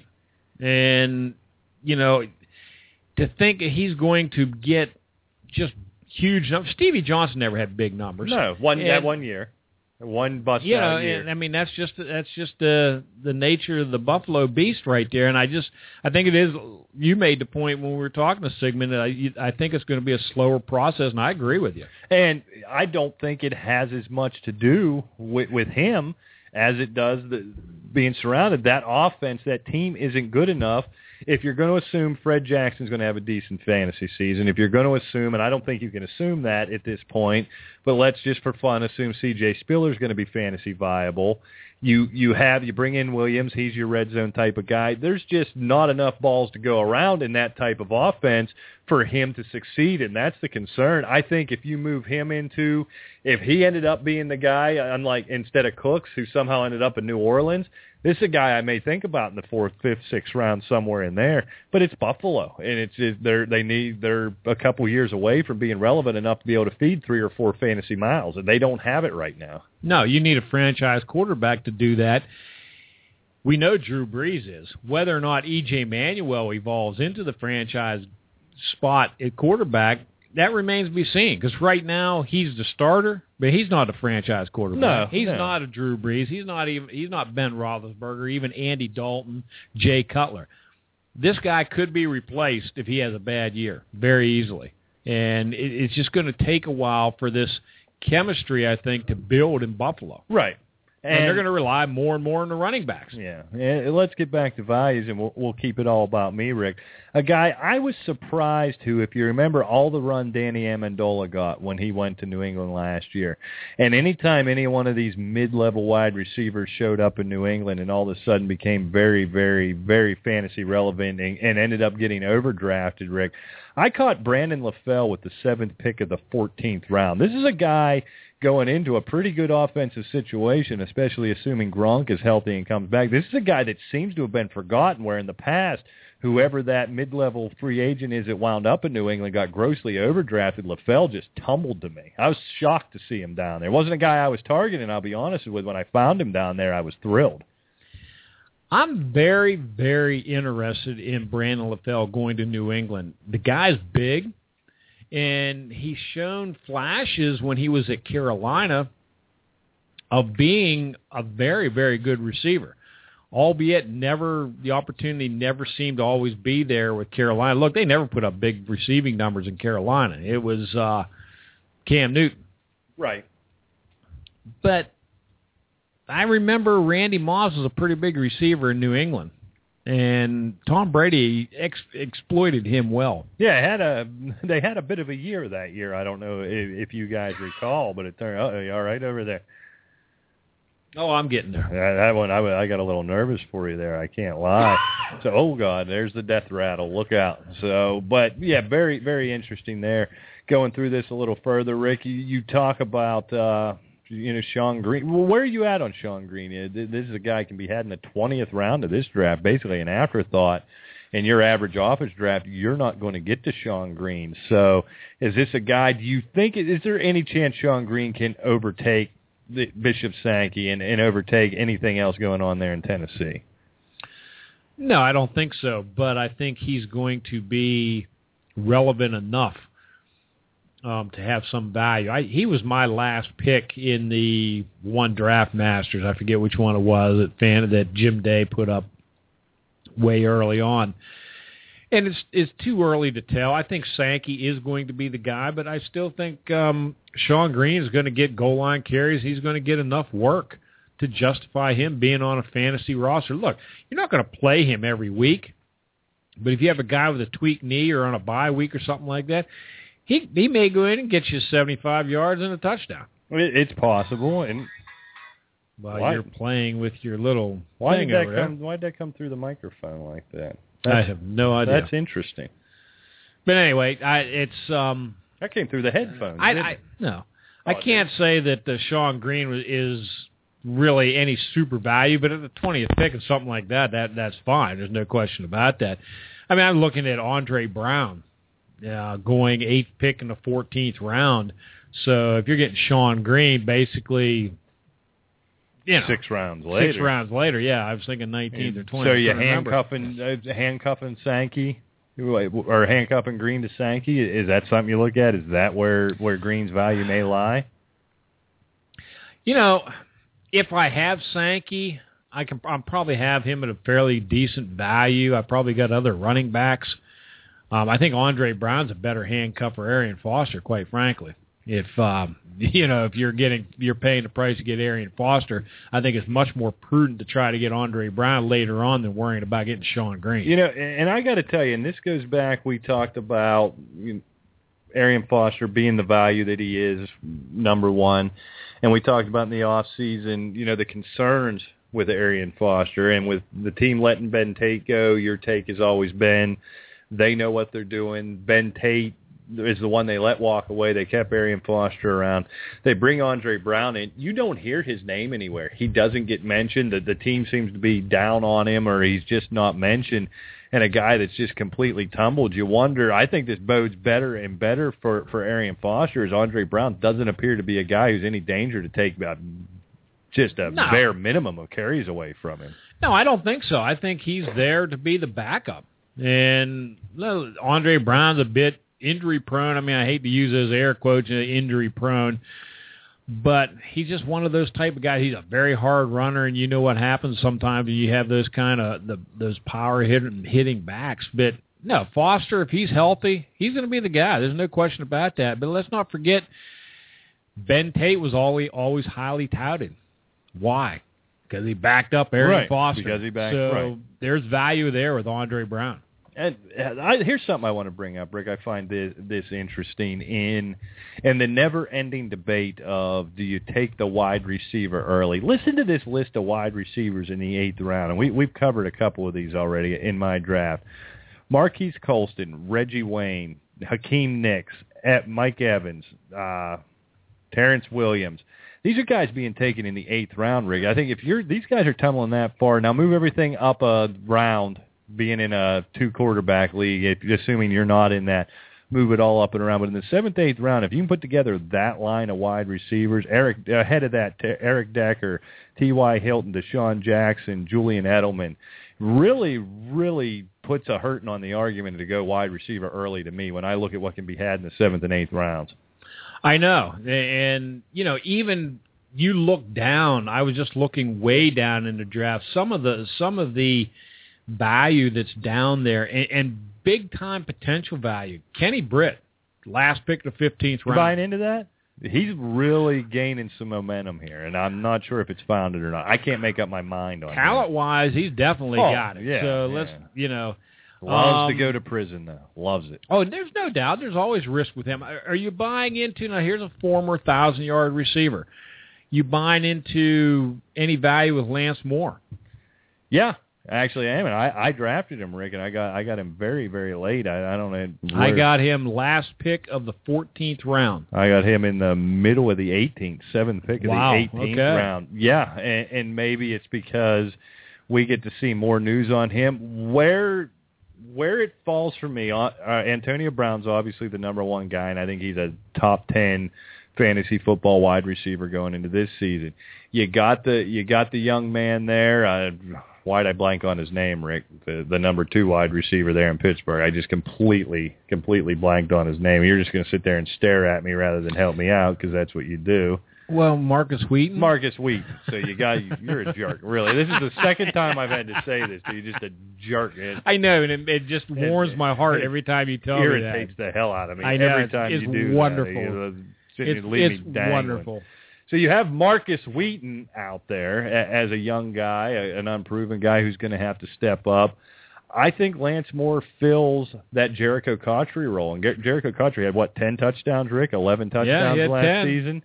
And, you know, to think that he's going to get just huge numbers. Stevie Johnson never had big numbers. No, one and, that one year. One bust you out know, year. and, I mean, that's just that's just the the nature of the Buffalo beast right there. And I just I think it is. You made the point when we were talking to Sigmund. I, I think it's going to be a slower process, and I agree with you. And I don't think it has as much to do with, with him as it does the being surrounded. That offense, that team isn't good enough. If you're going to assume Fred Jackson's going to have a decent fantasy season, if you're going to assume, and I don't think you can assume that at this point, but let's just for fun assume C J Spiller's going to be fantasy viable. You you have you bring in Williams, he's your red zone type of guy. There's just not enough balls to go around in that type of offense for him to succeed, and that's the concern. I think if you move him into, if he ended up being the guy, unlike instead of Cooks, who somehow ended up in New Orleans, this is a guy I may think about in the fourth, fifth, sixth round, somewhere in there. But it's Buffalo, and it's just, they're they need they're a couple years away from being relevant enough to be able to feed three or four fantasy miles, and they don't have it right now. No, you need a franchise quarterback to do that. We know Drew Brees is. Whether or not E J Manuel evolves into the franchise spot at quarterback, that remains to be seen, because right now he's the starter, but he's not a franchise quarterback. No, he's no. not a Drew Brees. He's not even. He's not Ben Roethlisberger, even Andy Dalton, Jay Cutler. This guy could be replaced if he has a bad year very easily, and it, it's just going to take a while for this chemistry, I think, to build in Buffalo. Right. And, and they're going to rely more and more on the running backs. Yeah. And let's get back to values, and we'll, we'll keep it all about me, Rick. A guy I was surprised who, if you remember, all the run Danny Amendola got when he went to New England last year. And anytime any one of these mid-level wide receivers showed up in New England and all of a sudden became very, very, very fantasy relevant and, and ended up getting overdrafted, Rick, I caught Brandon LaFell with the seventh pick of the fourteenth round. This is a guy going into a pretty good offensive situation, especially assuming Gronk is healthy and comes back. This is a guy that seems to have been forgotten, where in the past, whoever that mid-level free agent is that wound up in New England got grossly overdrafted. LaFell just tumbled to me. I was shocked to see him down there. It wasn't a guy I was targeting, I'll be honest with. When I found him down there, I was thrilled. I'm very, very interested in Brandon LaFell going to New England. The guy's big. And he's shown flashes when he was at Carolina of being a very, very good receiver, albeit never the opportunity never seemed to always be there with Carolina. Look, they never put up big receiving numbers in Carolina. It was uh, Cam Newton. Right. But I remember Randy Moss was a pretty big receiver in New England. And Tom Brady ex- exploited him well. Yeah, had a they had a bit of a year that year. I don't know if, if you guys recall, but it turned out, oh, you all right over there? Oh, I'm getting there. That, that one, I, I got a little nervous for you there. I can't lie. So, oh God, there's the death rattle. Look out. So, but yeah, very, very interesting there. Going through this a little further, Rick, you, you talk about. Uh, You know, Sean Green. Well, where are you at on Sean Green? This is a guy who can be had in the twentieth round of this draft, basically an afterthought. In your average office draft, you're not going to get to Sean Green. So is this a guy, do you think, is there any chance Sean Green can overtake the Bishop Sankey and, and overtake anything else going on there in Tennessee? No, I don't think so. But I think he's going to be relevant enough Um, to have some value. I, he was my last pick in the one Draft Masters. I forget which one it was that fan that Jim Day put up way early on. And it's it's too early to tell. I think Sankey is going to be the guy, but I still think um, Sean Green is going to get goal line carries. He's going to get enough work to justify him being on a fantasy roster. Look, you're not going to play him every week, but if you have a guy with a tweaked knee or on a bye week or something like that, He he may go in and get you seventy-five yards and a touchdown. It, it's possible, and while why, you're playing with your little why thing did that over come? there. Why did that come through the microphone like that? I have no idea. That's interesting. But anyway, I, it's um. That came through the headphones. I, I no, I can't say that the Sean Green is really any super value, but at the twentieth pick or something like that, that that's fine. There's no question about that. I mean, I'm looking at Andre Brown uh, going eighth pick in the fourteenth round. So if you're getting Shawn Green, basically, you know, six rounds later. Six rounds later, yeah. I was thinking nineteenth or twentieth. So you're handcuffing, uh, handcuffing Sankey, or handcuffing Green to Sankey? Is that something you look at? Is that where, where Green's value may lie? You know, if I have Sankey, I can I'll probably have him at a fairly decent value. I've probably got other running backs. Um, I think Andre Brown's a better handcuff for Arian Foster, quite frankly. If um, you know, if you're getting you're paying the price to get Arian Foster, I think it's much more prudent to try to get Andre Brown later on than worrying about getting Shawn Green. You know, and I got to tell you, and this goes back. We talked about you know, Arian Foster being the value that he is, number one, and we talked about in the off season, you know, the concerns with Arian Foster and with the team letting Ben Tate go. Your take has always been they know what they're doing. Ben Tate is the one they let walk away. They kept Arian Foster around. They bring Andre Brown in. You don't hear his name anywhere. He doesn't get mentioned. The, the team seems to be down on him, or he's just not mentioned. And a guy that's just completely tumbled. You wonder, I think this bodes better and better for, for Arian Foster as Andre Brown doesn't appear to be a guy who's any danger to take about just a no. bare minimum of carries away from him. No, I don't think so. I think he's there to be the backup. And well, Andre Brown's a bit injury-prone. I mean, I hate to use those air quotes, injury-prone, but he's just one of those type of guys. He's a very hard runner, and you know what happens sometimes when you have those kind of the, those power hitting, hitting backs. But, no, Foster, if he's healthy, he's going to be the guy. There's no question about that. But let's not forget, Ben Tate was always, always highly touted. Why? Because he backed up Arian right, Foster. Because he backed, so right. there's value there with Andre Brown. And I, here's something I want to bring up, Rick. I find this, this interesting in in the never-ending debate of do you take the wide receiver early. Listen to this list of wide receivers in the eighth round, and we, we've covered a couple of these already in my draft. Marquise Colston, Reggie Wayne, Hakeem Nicks, Mike Evans, uh, Terrence Williams. These are guys being taken in the eighth round, Rick. I think if you're these guys are tumbling that far, now move everything up a round. Being in a two-quarterback league, if, assuming you're not in that, move it all up and around. But in the seventh, eighth round, if you can put together that line of wide receivers, Eric ahead of that, Eric Decker, T Y. Hilton, Deshaun Jackson, Julian Edelman, really, really puts a hurting on the argument to go wide receiver early to me when I look at what can be had in the seventh and eighth rounds. I know. And, you know, even you look down, I was just looking way down in the draft. Some of the some of the value that's down there, and, and big-time potential value. Kenny Britt, last pick of the fifteenth round. You buying into that? He's really gaining some momentum here, and I'm not sure if it's founded or not. I can't make up my mind on it. Talent-wise, he's definitely oh, got it. Yeah, so yeah. let's, you know. Loves um, to go to prison, though. Loves it. Oh, there's no doubt. There's always risk with him. Are, are you buying into, now here's a former one thousand-yard receiver. You buying into any value with Lance Moore? Yeah. Actually, I am. I, I drafted him, Rick, and I got I got him very, very late. I, I don't know. Where. I got him last pick of the fourteenth round. I got him in the middle of the eighteenth, seventh pick of wow. the eighteenth okay. round. Yeah, and, and maybe it's because we get to see more news on him. Where where it falls for me, uh, Antonio Brown's obviously the number one guy, and I think he's a top ten fantasy football wide receiver going into this season. You got the you got the young man there. Uh, Why'd I blank on his name, Rick? The the number two wide receiver there in Pittsburgh. I just completely, completely blanked on his name. You're just going to sit there and stare at me rather than help me out because that's what you do. Well, Marcus Wheaton. Marcus Wheaton. So you got you're a jerk. Really, this is the second time I've had to say this. So you're just a jerk. It, I know, and it, it just warms it, my heart it every time you tell me that. Irritates the hell out of me. I know, every time it's you do wonderful. that. You know, it's leave it's me dangling. wonderful. So you have Marcus Wheaton out there as a young guy, an unproven guy who's going to have to step up. I think Lance Moore fills that Jericho Cotchery role. And Jericho Cotchery had, what, ten touchdowns, Rick? eleven touchdowns yeah, last ten. season?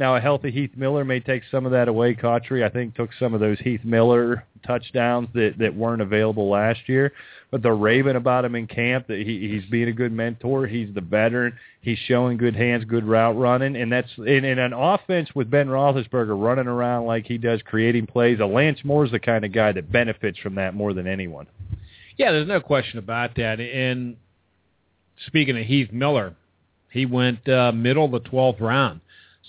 Now, a healthy Heath Miller may take some of that away. Cotchery, I think, took some of those Heath Miller touchdowns that, that weren't available last year. But they're raving about him in camp, that he, he's being a good mentor. He's the veteran. He's showing good hands, good route running. And that's in, in an offense with Ben Roethlisberger running around like he does, creating plays. A Lance Moore's the kind of guy that benefits from that more than anyone. Yeah, there's no question about that. And speaking of Heath Miller, he went uh, middle of the twelfth round.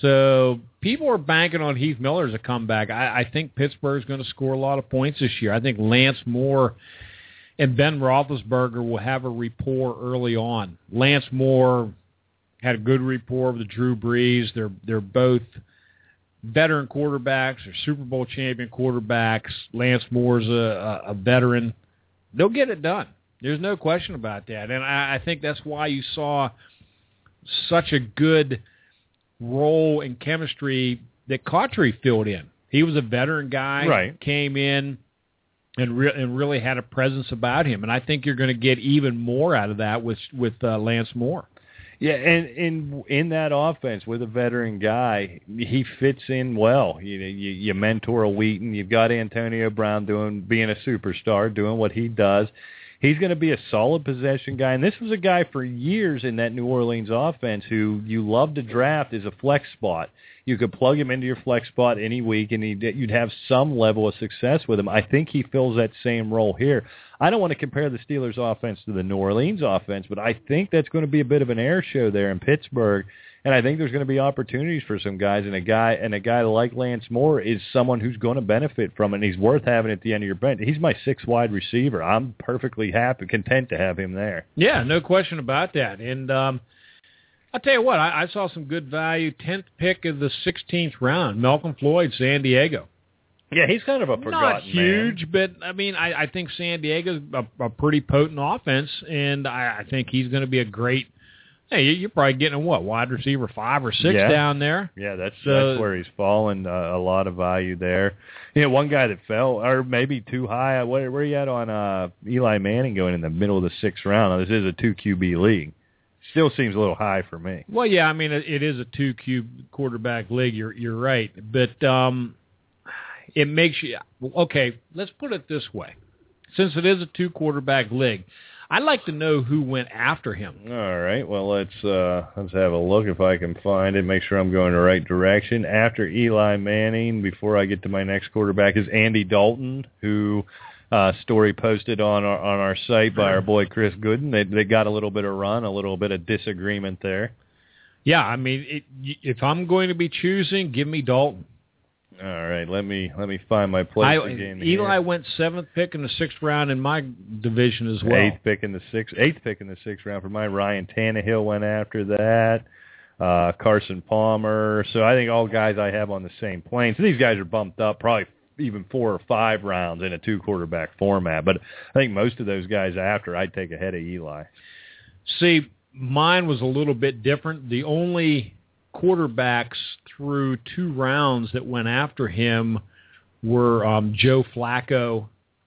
So people are banking on Heath Miller as a comeback. I, I think Pittsburgh's going to score a lot of points this year. I think Lance Moore and Ben Roethlisberger will have a rapport early on. Lance Moore had a good rapport with Drew Brees. They're they're both veteran quarterbacks. They're Super Bowl champion quarterbacks. Lance Moore's a, a, a veteran. They'll get it done. There's no question about that. And I, I think that's why you saw such a good role in chemistry that Cotchery filled in. He was a veteran guy, right. Came in and, re- and really had a presence about him. And I think you're going to get even more out of that with with uh, Lance Moore. Yeah, and in in that offense with a veteran guy, he fits in well. You know, you, you mentor a Wheaton. You've got Antonio Brown doing being a superstar, doing what he does. He's going to be a solid possession guy, and this was a guy for years in that New Orleans offense who you love to draft as a flex spot. You could plug him into your flex spot any week, and he'd, you'd have some level of success with him. I think he fills that same role here. I don't want to compare the Steelers' offense to the New Orleans offense, but I think that's going to be a bit of an air show there in Pittsburgh. And I think there's going to be opportunities for some guys, and a guy and a guy like Lance Moore is someone who's going to benefit from it, and he's worth having at the end of your bench. He's my sixth wide receiver. I'm perfectly happy, content to have him there. Yeah, no question about that. And um, I'll tell you what, I, I saw some good value. tenth pick of the sixteenth round, Malcolm Floyd, San Diego. Yeah, he's kind of a forgotten Not huge, man. but, I mean, I, I think San Diego's a, a pretty potent offense, and I, I think he's going to be a great – hey, you're probably getting, what, wide receiver five or six yeah. down there? Yeah, that's so, that's where he's fallen, uh, a lot of value there. You know, one guy that fell, or maybe too high, where, where are you at on uh, Eli Manning going in the middle of the sixth round? Now, this is a two Q B league. Still seems a little high for me. Well, yeah, I mean, it, it is a two Q quarterback league. You're, you're right. But um, it makes you – okay, let's put it this way. Since it is a two-quarterback league, I'd like to know who went after him. All right. Well, let's uh, let's have a look if I can find it. Make sure I'm going the right direction. After Eli Manning, before I get to my next quarterback, is Andy Dalton, who uh, story posted on our on our site by our boy Chris Gooden. They they got a little bit of run, a little bit of disagreement there. Yeah, I mean, it, if I'm going to be choosing, give me Dalton. All right, let me let me find my place I, again. Eli here. went seventh pick in the sixth round in my division as well. Eighth pick in the sixth, eighth pick in the sixth round for mine. Ryan Tannehill went after that. Uh, Carson Palmer. So I think all guys I have on the same plane. So these guys are bumped up probably even four or five rounds in a two quarterback format. But I think most of those guys after I'd take ahead of Eli. See, mine was a little bit different. The only quarterbacks through two rounds that went after him were um, Joe Flacco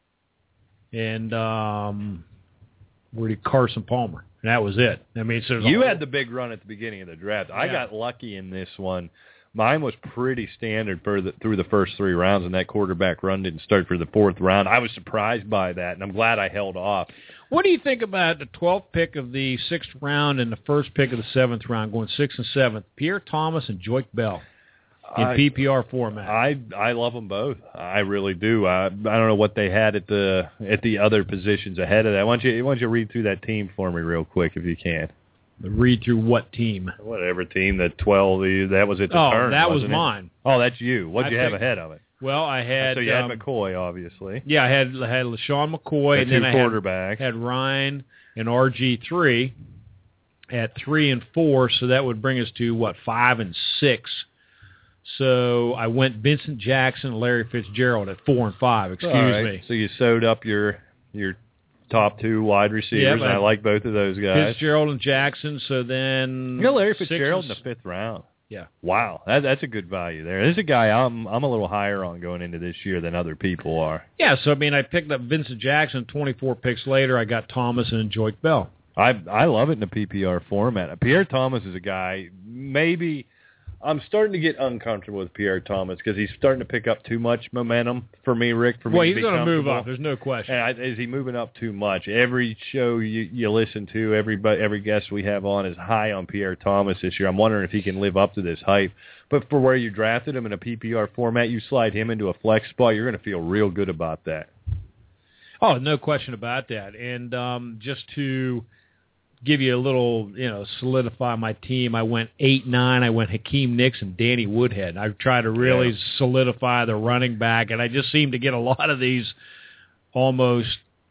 and um, where did Carson Palmer. And that was it. I mean, so you whole, had the big run at the beginning of the draft. I Yeah. got lucky in this one. Mine was pretty standard for the, through the first three rounds, and that quarterback run didn't start for the fourth round. I was surprised by that, and I'm glad I held off. What do you think about the twelfth pick of the sixth round and the first pick of the seventh round, going sixth and seventh? Pierre Thomas and Joique Bell in I, P P R format. I I love them both. I really do. I I don't know what they had at the at the other positions ahead of that. Why don't you why don't you read through that team for me real quick if you can? Read through what team? Whatever team, the twelve, the, that was at the oh, turn. that was wasn't it? mine. Oh, that's you. What'd I you have think- ahead of it? Well, I had so you had um, McCoy, obviously. Yeah, I had I had LaShawn McCoy, The and two then I had, quarterbacks. had Ryan and R G three at three and four, so that would bring us to what five and six. So I went Vincent Jackson, and Larry Fitzgerald at four and five. Excuse All right. me. So you sewed up your your top two wide receivers, Yeah, and but I like both of those guys. Fitzgerald and Jackson. So then You got Larry six Fitzgerald and in the fifth round. Yeah. Wow, that, that's a good value there. This is a guy I'm I'm a little higher on going into this year than other people are. Yeah, so I mean, I picked up Vincent Jackson. twenty-four picks later, I got Thomas and Joique Bell. I I love it in the P P R format. Pierre Thomas is a guy maybe I'm starting to get uncomfortable with Pierre Thomas because he's starting to pick up too much momentum for me, Rick. For me, well, he's going to move up. There's no question. And I, is he moving up too much? Every show you, you listen to, every every guest we have on is high on Pierre Thomas this year. I'm wondering if he can live up to this hype. But for where you drafted him in a P P R format, you slide him into a flex spot, you're going to feel real good about that. Oh, no question about that. And um, just to give you a little, you know, solidify my team, I went eight nine. I went Hakeem Nicks and Danny Woodhead. I tried to really yeah. solidify the running back, and I just seem to get a lot of these almost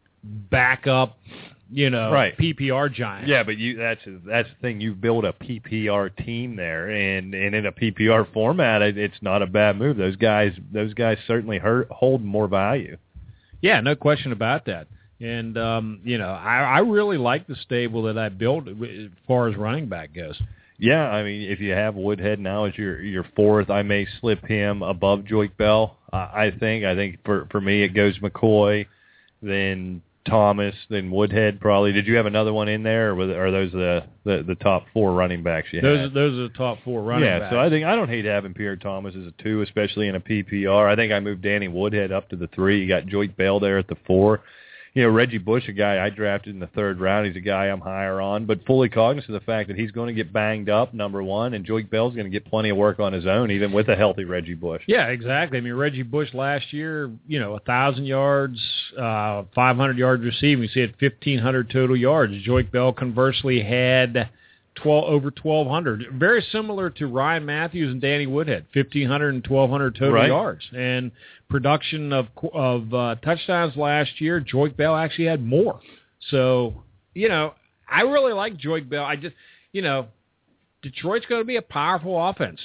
backup, you know, right. P P R giants. Yeah, but you that's that's the thing. You build a P P R team there, and, and in a P P R format, it, it's not a bad move. Those guys, those guys certainly hurt, hold more value. Yeah, no question about that. And, um, you know, I, I really like the stable that I built as far as running back goes. Yeah, I mean, if you have Woodhead now as your your fourth, I may slip him above Joique Bell, uh, I think. I think for, for me it goes McCoy, then Thomas, then Woodhead probably. Did you have another one in there, or are those the, the, the top four running backs you those had? Are, those are the top four running yeah, backs. Yeah, so I think I don't hate having Pierre Thomas as a two, especially in a P P R. I think I moved Danny Woodhead up to the three. You got Joique Bell there at the four. You know, Reggie Bush, a guy I drafted in the third round, he's a guy I'm higher on, but fully cognizant of the fact that he's going to get banged up, number one, and Joique Bell's going to get plenty of work on his own, even with a healthy Reggie Bush. Yeah, exactly. I mean, Reggie Bush last year, you know, one thousand yards, uh, five hundred yards receiving. So he had fifteen hundred total yards. Joique Bell, conversely, had twelve over twelve hundred. Very similar to Ryan Matthews and Danny Woodhead, fifteen hundred and twelve hundred total right. yards. And production of of uh, touchdowns last year, Joique Bell actually had more. So, you know, I really like Joique Bell. I just, you know, Detroit's going to be a powerful offense.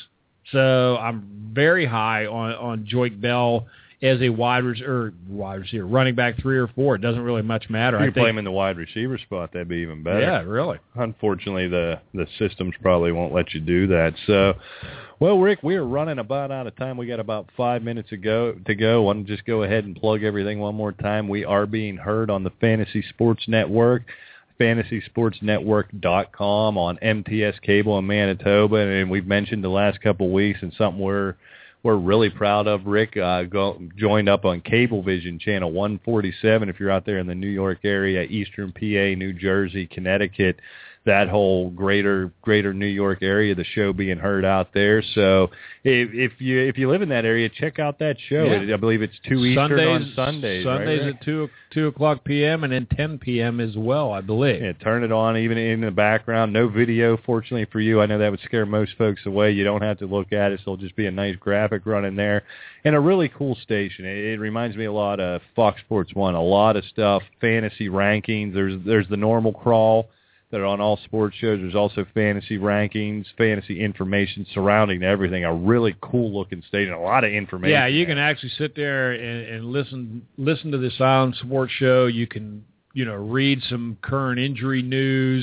So I'm very high on, on Joique Bell as a wide receiver, wide receiver, running back three or four. It doesn't really much matter. If you I play think, him in the wide receiver spot, that'd be even better. Yeah, really. Unfortunately, the, the systems probably won't let you do that. So, well, Rick, we are running about out of time. We got about five minutes ago to go. Why don't just go ahead and plug everything one more time. We are being heard on the Fantasy Sports Network, fantasy sports network dot com, on M T S Cable in Manitoba. And we've mentioned the last couple of weeks, and something we're we're really proud of, Rick, uh, go, joined up on Cablevision Channel one forty-seven. If you're out there in the New York area, Eastern P A, New Jersey, Connecticut, that whole greater greater New York area, the show being heard out there. So if, if you if you live in that area, check out that show. Yeah. I believe it's two Eastern Sundays, on Sundays. Sundays right, at two two o'clock p m and then ten p m as well, I believe. Yeah, turn it on even in the background. No video, fortunately for you. I know that would scare most folks away. You don't have to look at it, so it'll just be a nice graphic running there. And a really cool station. It, it reminds me a lot of Fox Sports One. A lot of stuff, fantasy rankings. There's there's the normal crawl that are on all sports shows. There's also fantasy rankings, fantasy information surrounding everything. A really cool-looking station, a lot of information. Yeah, you there. can actually sit there and, and listen listen to the Silent Sports Show. You can, you know, read some current injury news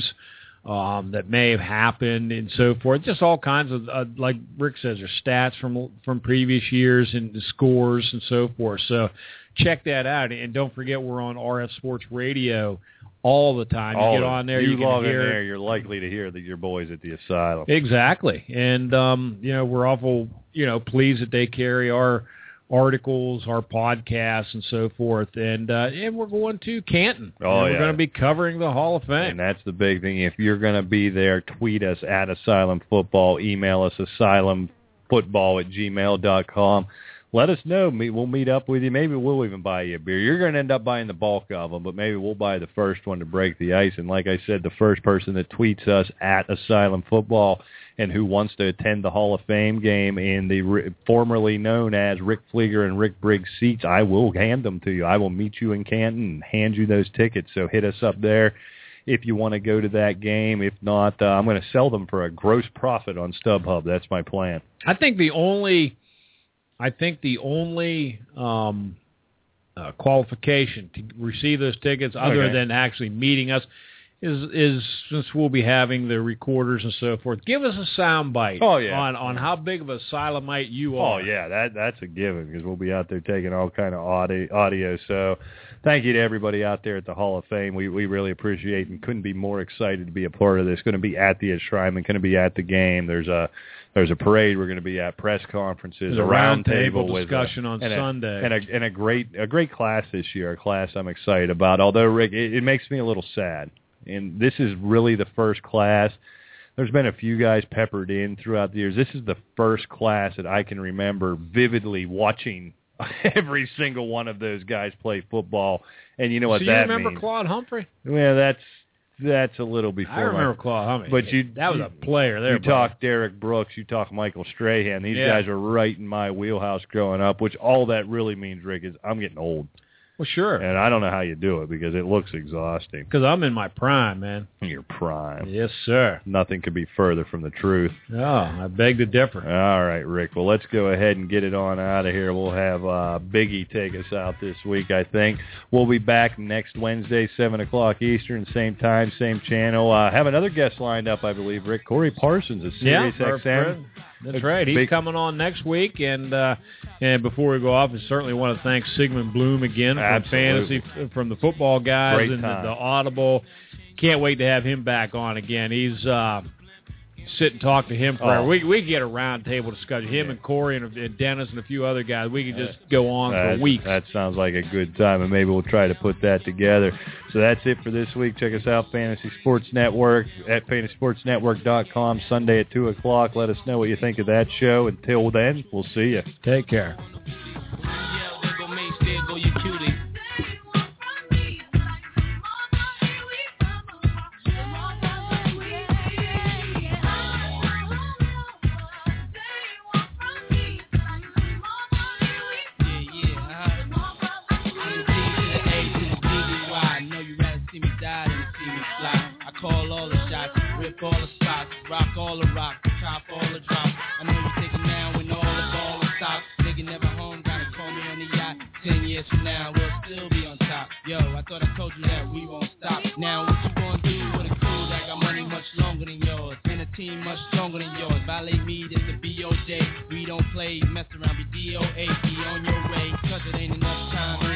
um, that may have happened and so forth. Just all kinds of, uh, like Rick says, there's stats from from previous years and the scores and so forth. So check that out. And don't forget, we're on R F Sports Radio all the time. You all get on there, you, you can log hear in there, you're likely to hear that your boys at the Asylum. Exactly. And, um, you know, we're awful, you know, pleased that they carry our articles, our podcasts, and so forth. And uh, and we're going to Canton. Oh, and yeah. We're going to be covering the Hall of Fame. And that's the big thing. If you're going to be there, tweet us at Asylum Football. Email us asylum football at gmail dot com. Let us know. We'll meet up with you. Maybe we'll even buy you a beer. You're going to end up buying the bulk of them, but maybe we'll buy the first one to break the ice. And like I said, the first person that tweets us at Asylum Football and who wants to attend the Hall of Fame game in the formerly known as Rick Flieger and Rick Briggs seats, I will hand them to you. I will meet you in Canton and hand you those tickets. So hit us up there if you want to go to that game. If not, uh, I'm going to sell them for a gross profit on StubHub. That's my plan. I think the only... I think the only um, uh, qualification to receive those tickets, other okay. than actually meeting us, is is since we'll be having the recorders and so forth, give us a sound bite oh, yeah. on, on how big of a Asylumite you are. Oh, yeah, that that's a given because we'll be out there taking all kind of audio. audio. So thank you to everybody out there at the Hall of Fame. We we really appreciate and couldn't be more excited to be a part of this. Going to be at the enshrinement, going to be at the game. There's a there's a parade. We're going to be at press conferences, there's a, a round table table discussion with a, on and Sunday, a, and a and a great a great class this year. A class I'm excited about. Although Rick, it, it makes me a little sad. And this is really the first class. There's been a few guys peppered in throughout the years. This is the first class that I can remember vividly watching every single one of those guys play football. And you know what so that you remember means. Claude Humphrey? Well, that's that's a little before. I remember my, Claude Humphrey. But you, that was you, a player there. You bro. talk Derek Brooks, you talk Michael Strahan. These yeah. guys are right in my wheelhouse growing up, which all that really means, Rick, is I'm getting old. Well, sure. And I don't know how you do it because it looks exhausting. Because I'm in my prime, man. Your prime. Yes, sir. Nothing could be further from the truth. Oh, I beg to differ. All right, Rick. Well, let's go ahead and get it on out of here. We'll have uh, Biggie take us out this week, I think. We'll be back next Wednesday, seven o'clock Eastern, same time, same channel. Uh, have another guest lined up, I believe, Rick. Corey Parsons of Sirius yeah, X M. That's right. He's Big. coming on next week. And uh, and before we go off, I certainly want to thank Sigmund Bloom again from Absolutely. Fantasy, from the football guys Great and the, time. the Audible. Can't wait to have him back on again. He's uh, sit and talk to him forever. Oh. We we could get a round table discussion. Him yeah. and Corey and, and Dennis and a few other guys. We could just go on that, for weeks. That sounds like a good time, and maybe we'll try to put that together. So that's it for this week. Check us out, Fantasy Sports Network, at fantasy sports network dot com, Sunday at two o'clock. Let us know what you think of that show. Until then, we'll see you. Take care. Call all the shots, rip all the spots, rock all the rock, chop all the drops. I know you take it now when all the ball is stopped. Nigga never home, gotta call me on the yacht. Ten years from now, we'll still be on top. Yo, I thought I told you that we won't stop. Now what you gonna do with a crew that got money much longer than yours, and a team much stronger than yours? Violate me, this the B O J. We don't play, mess around, be D O A. Be on your way, cause it ain't enough time.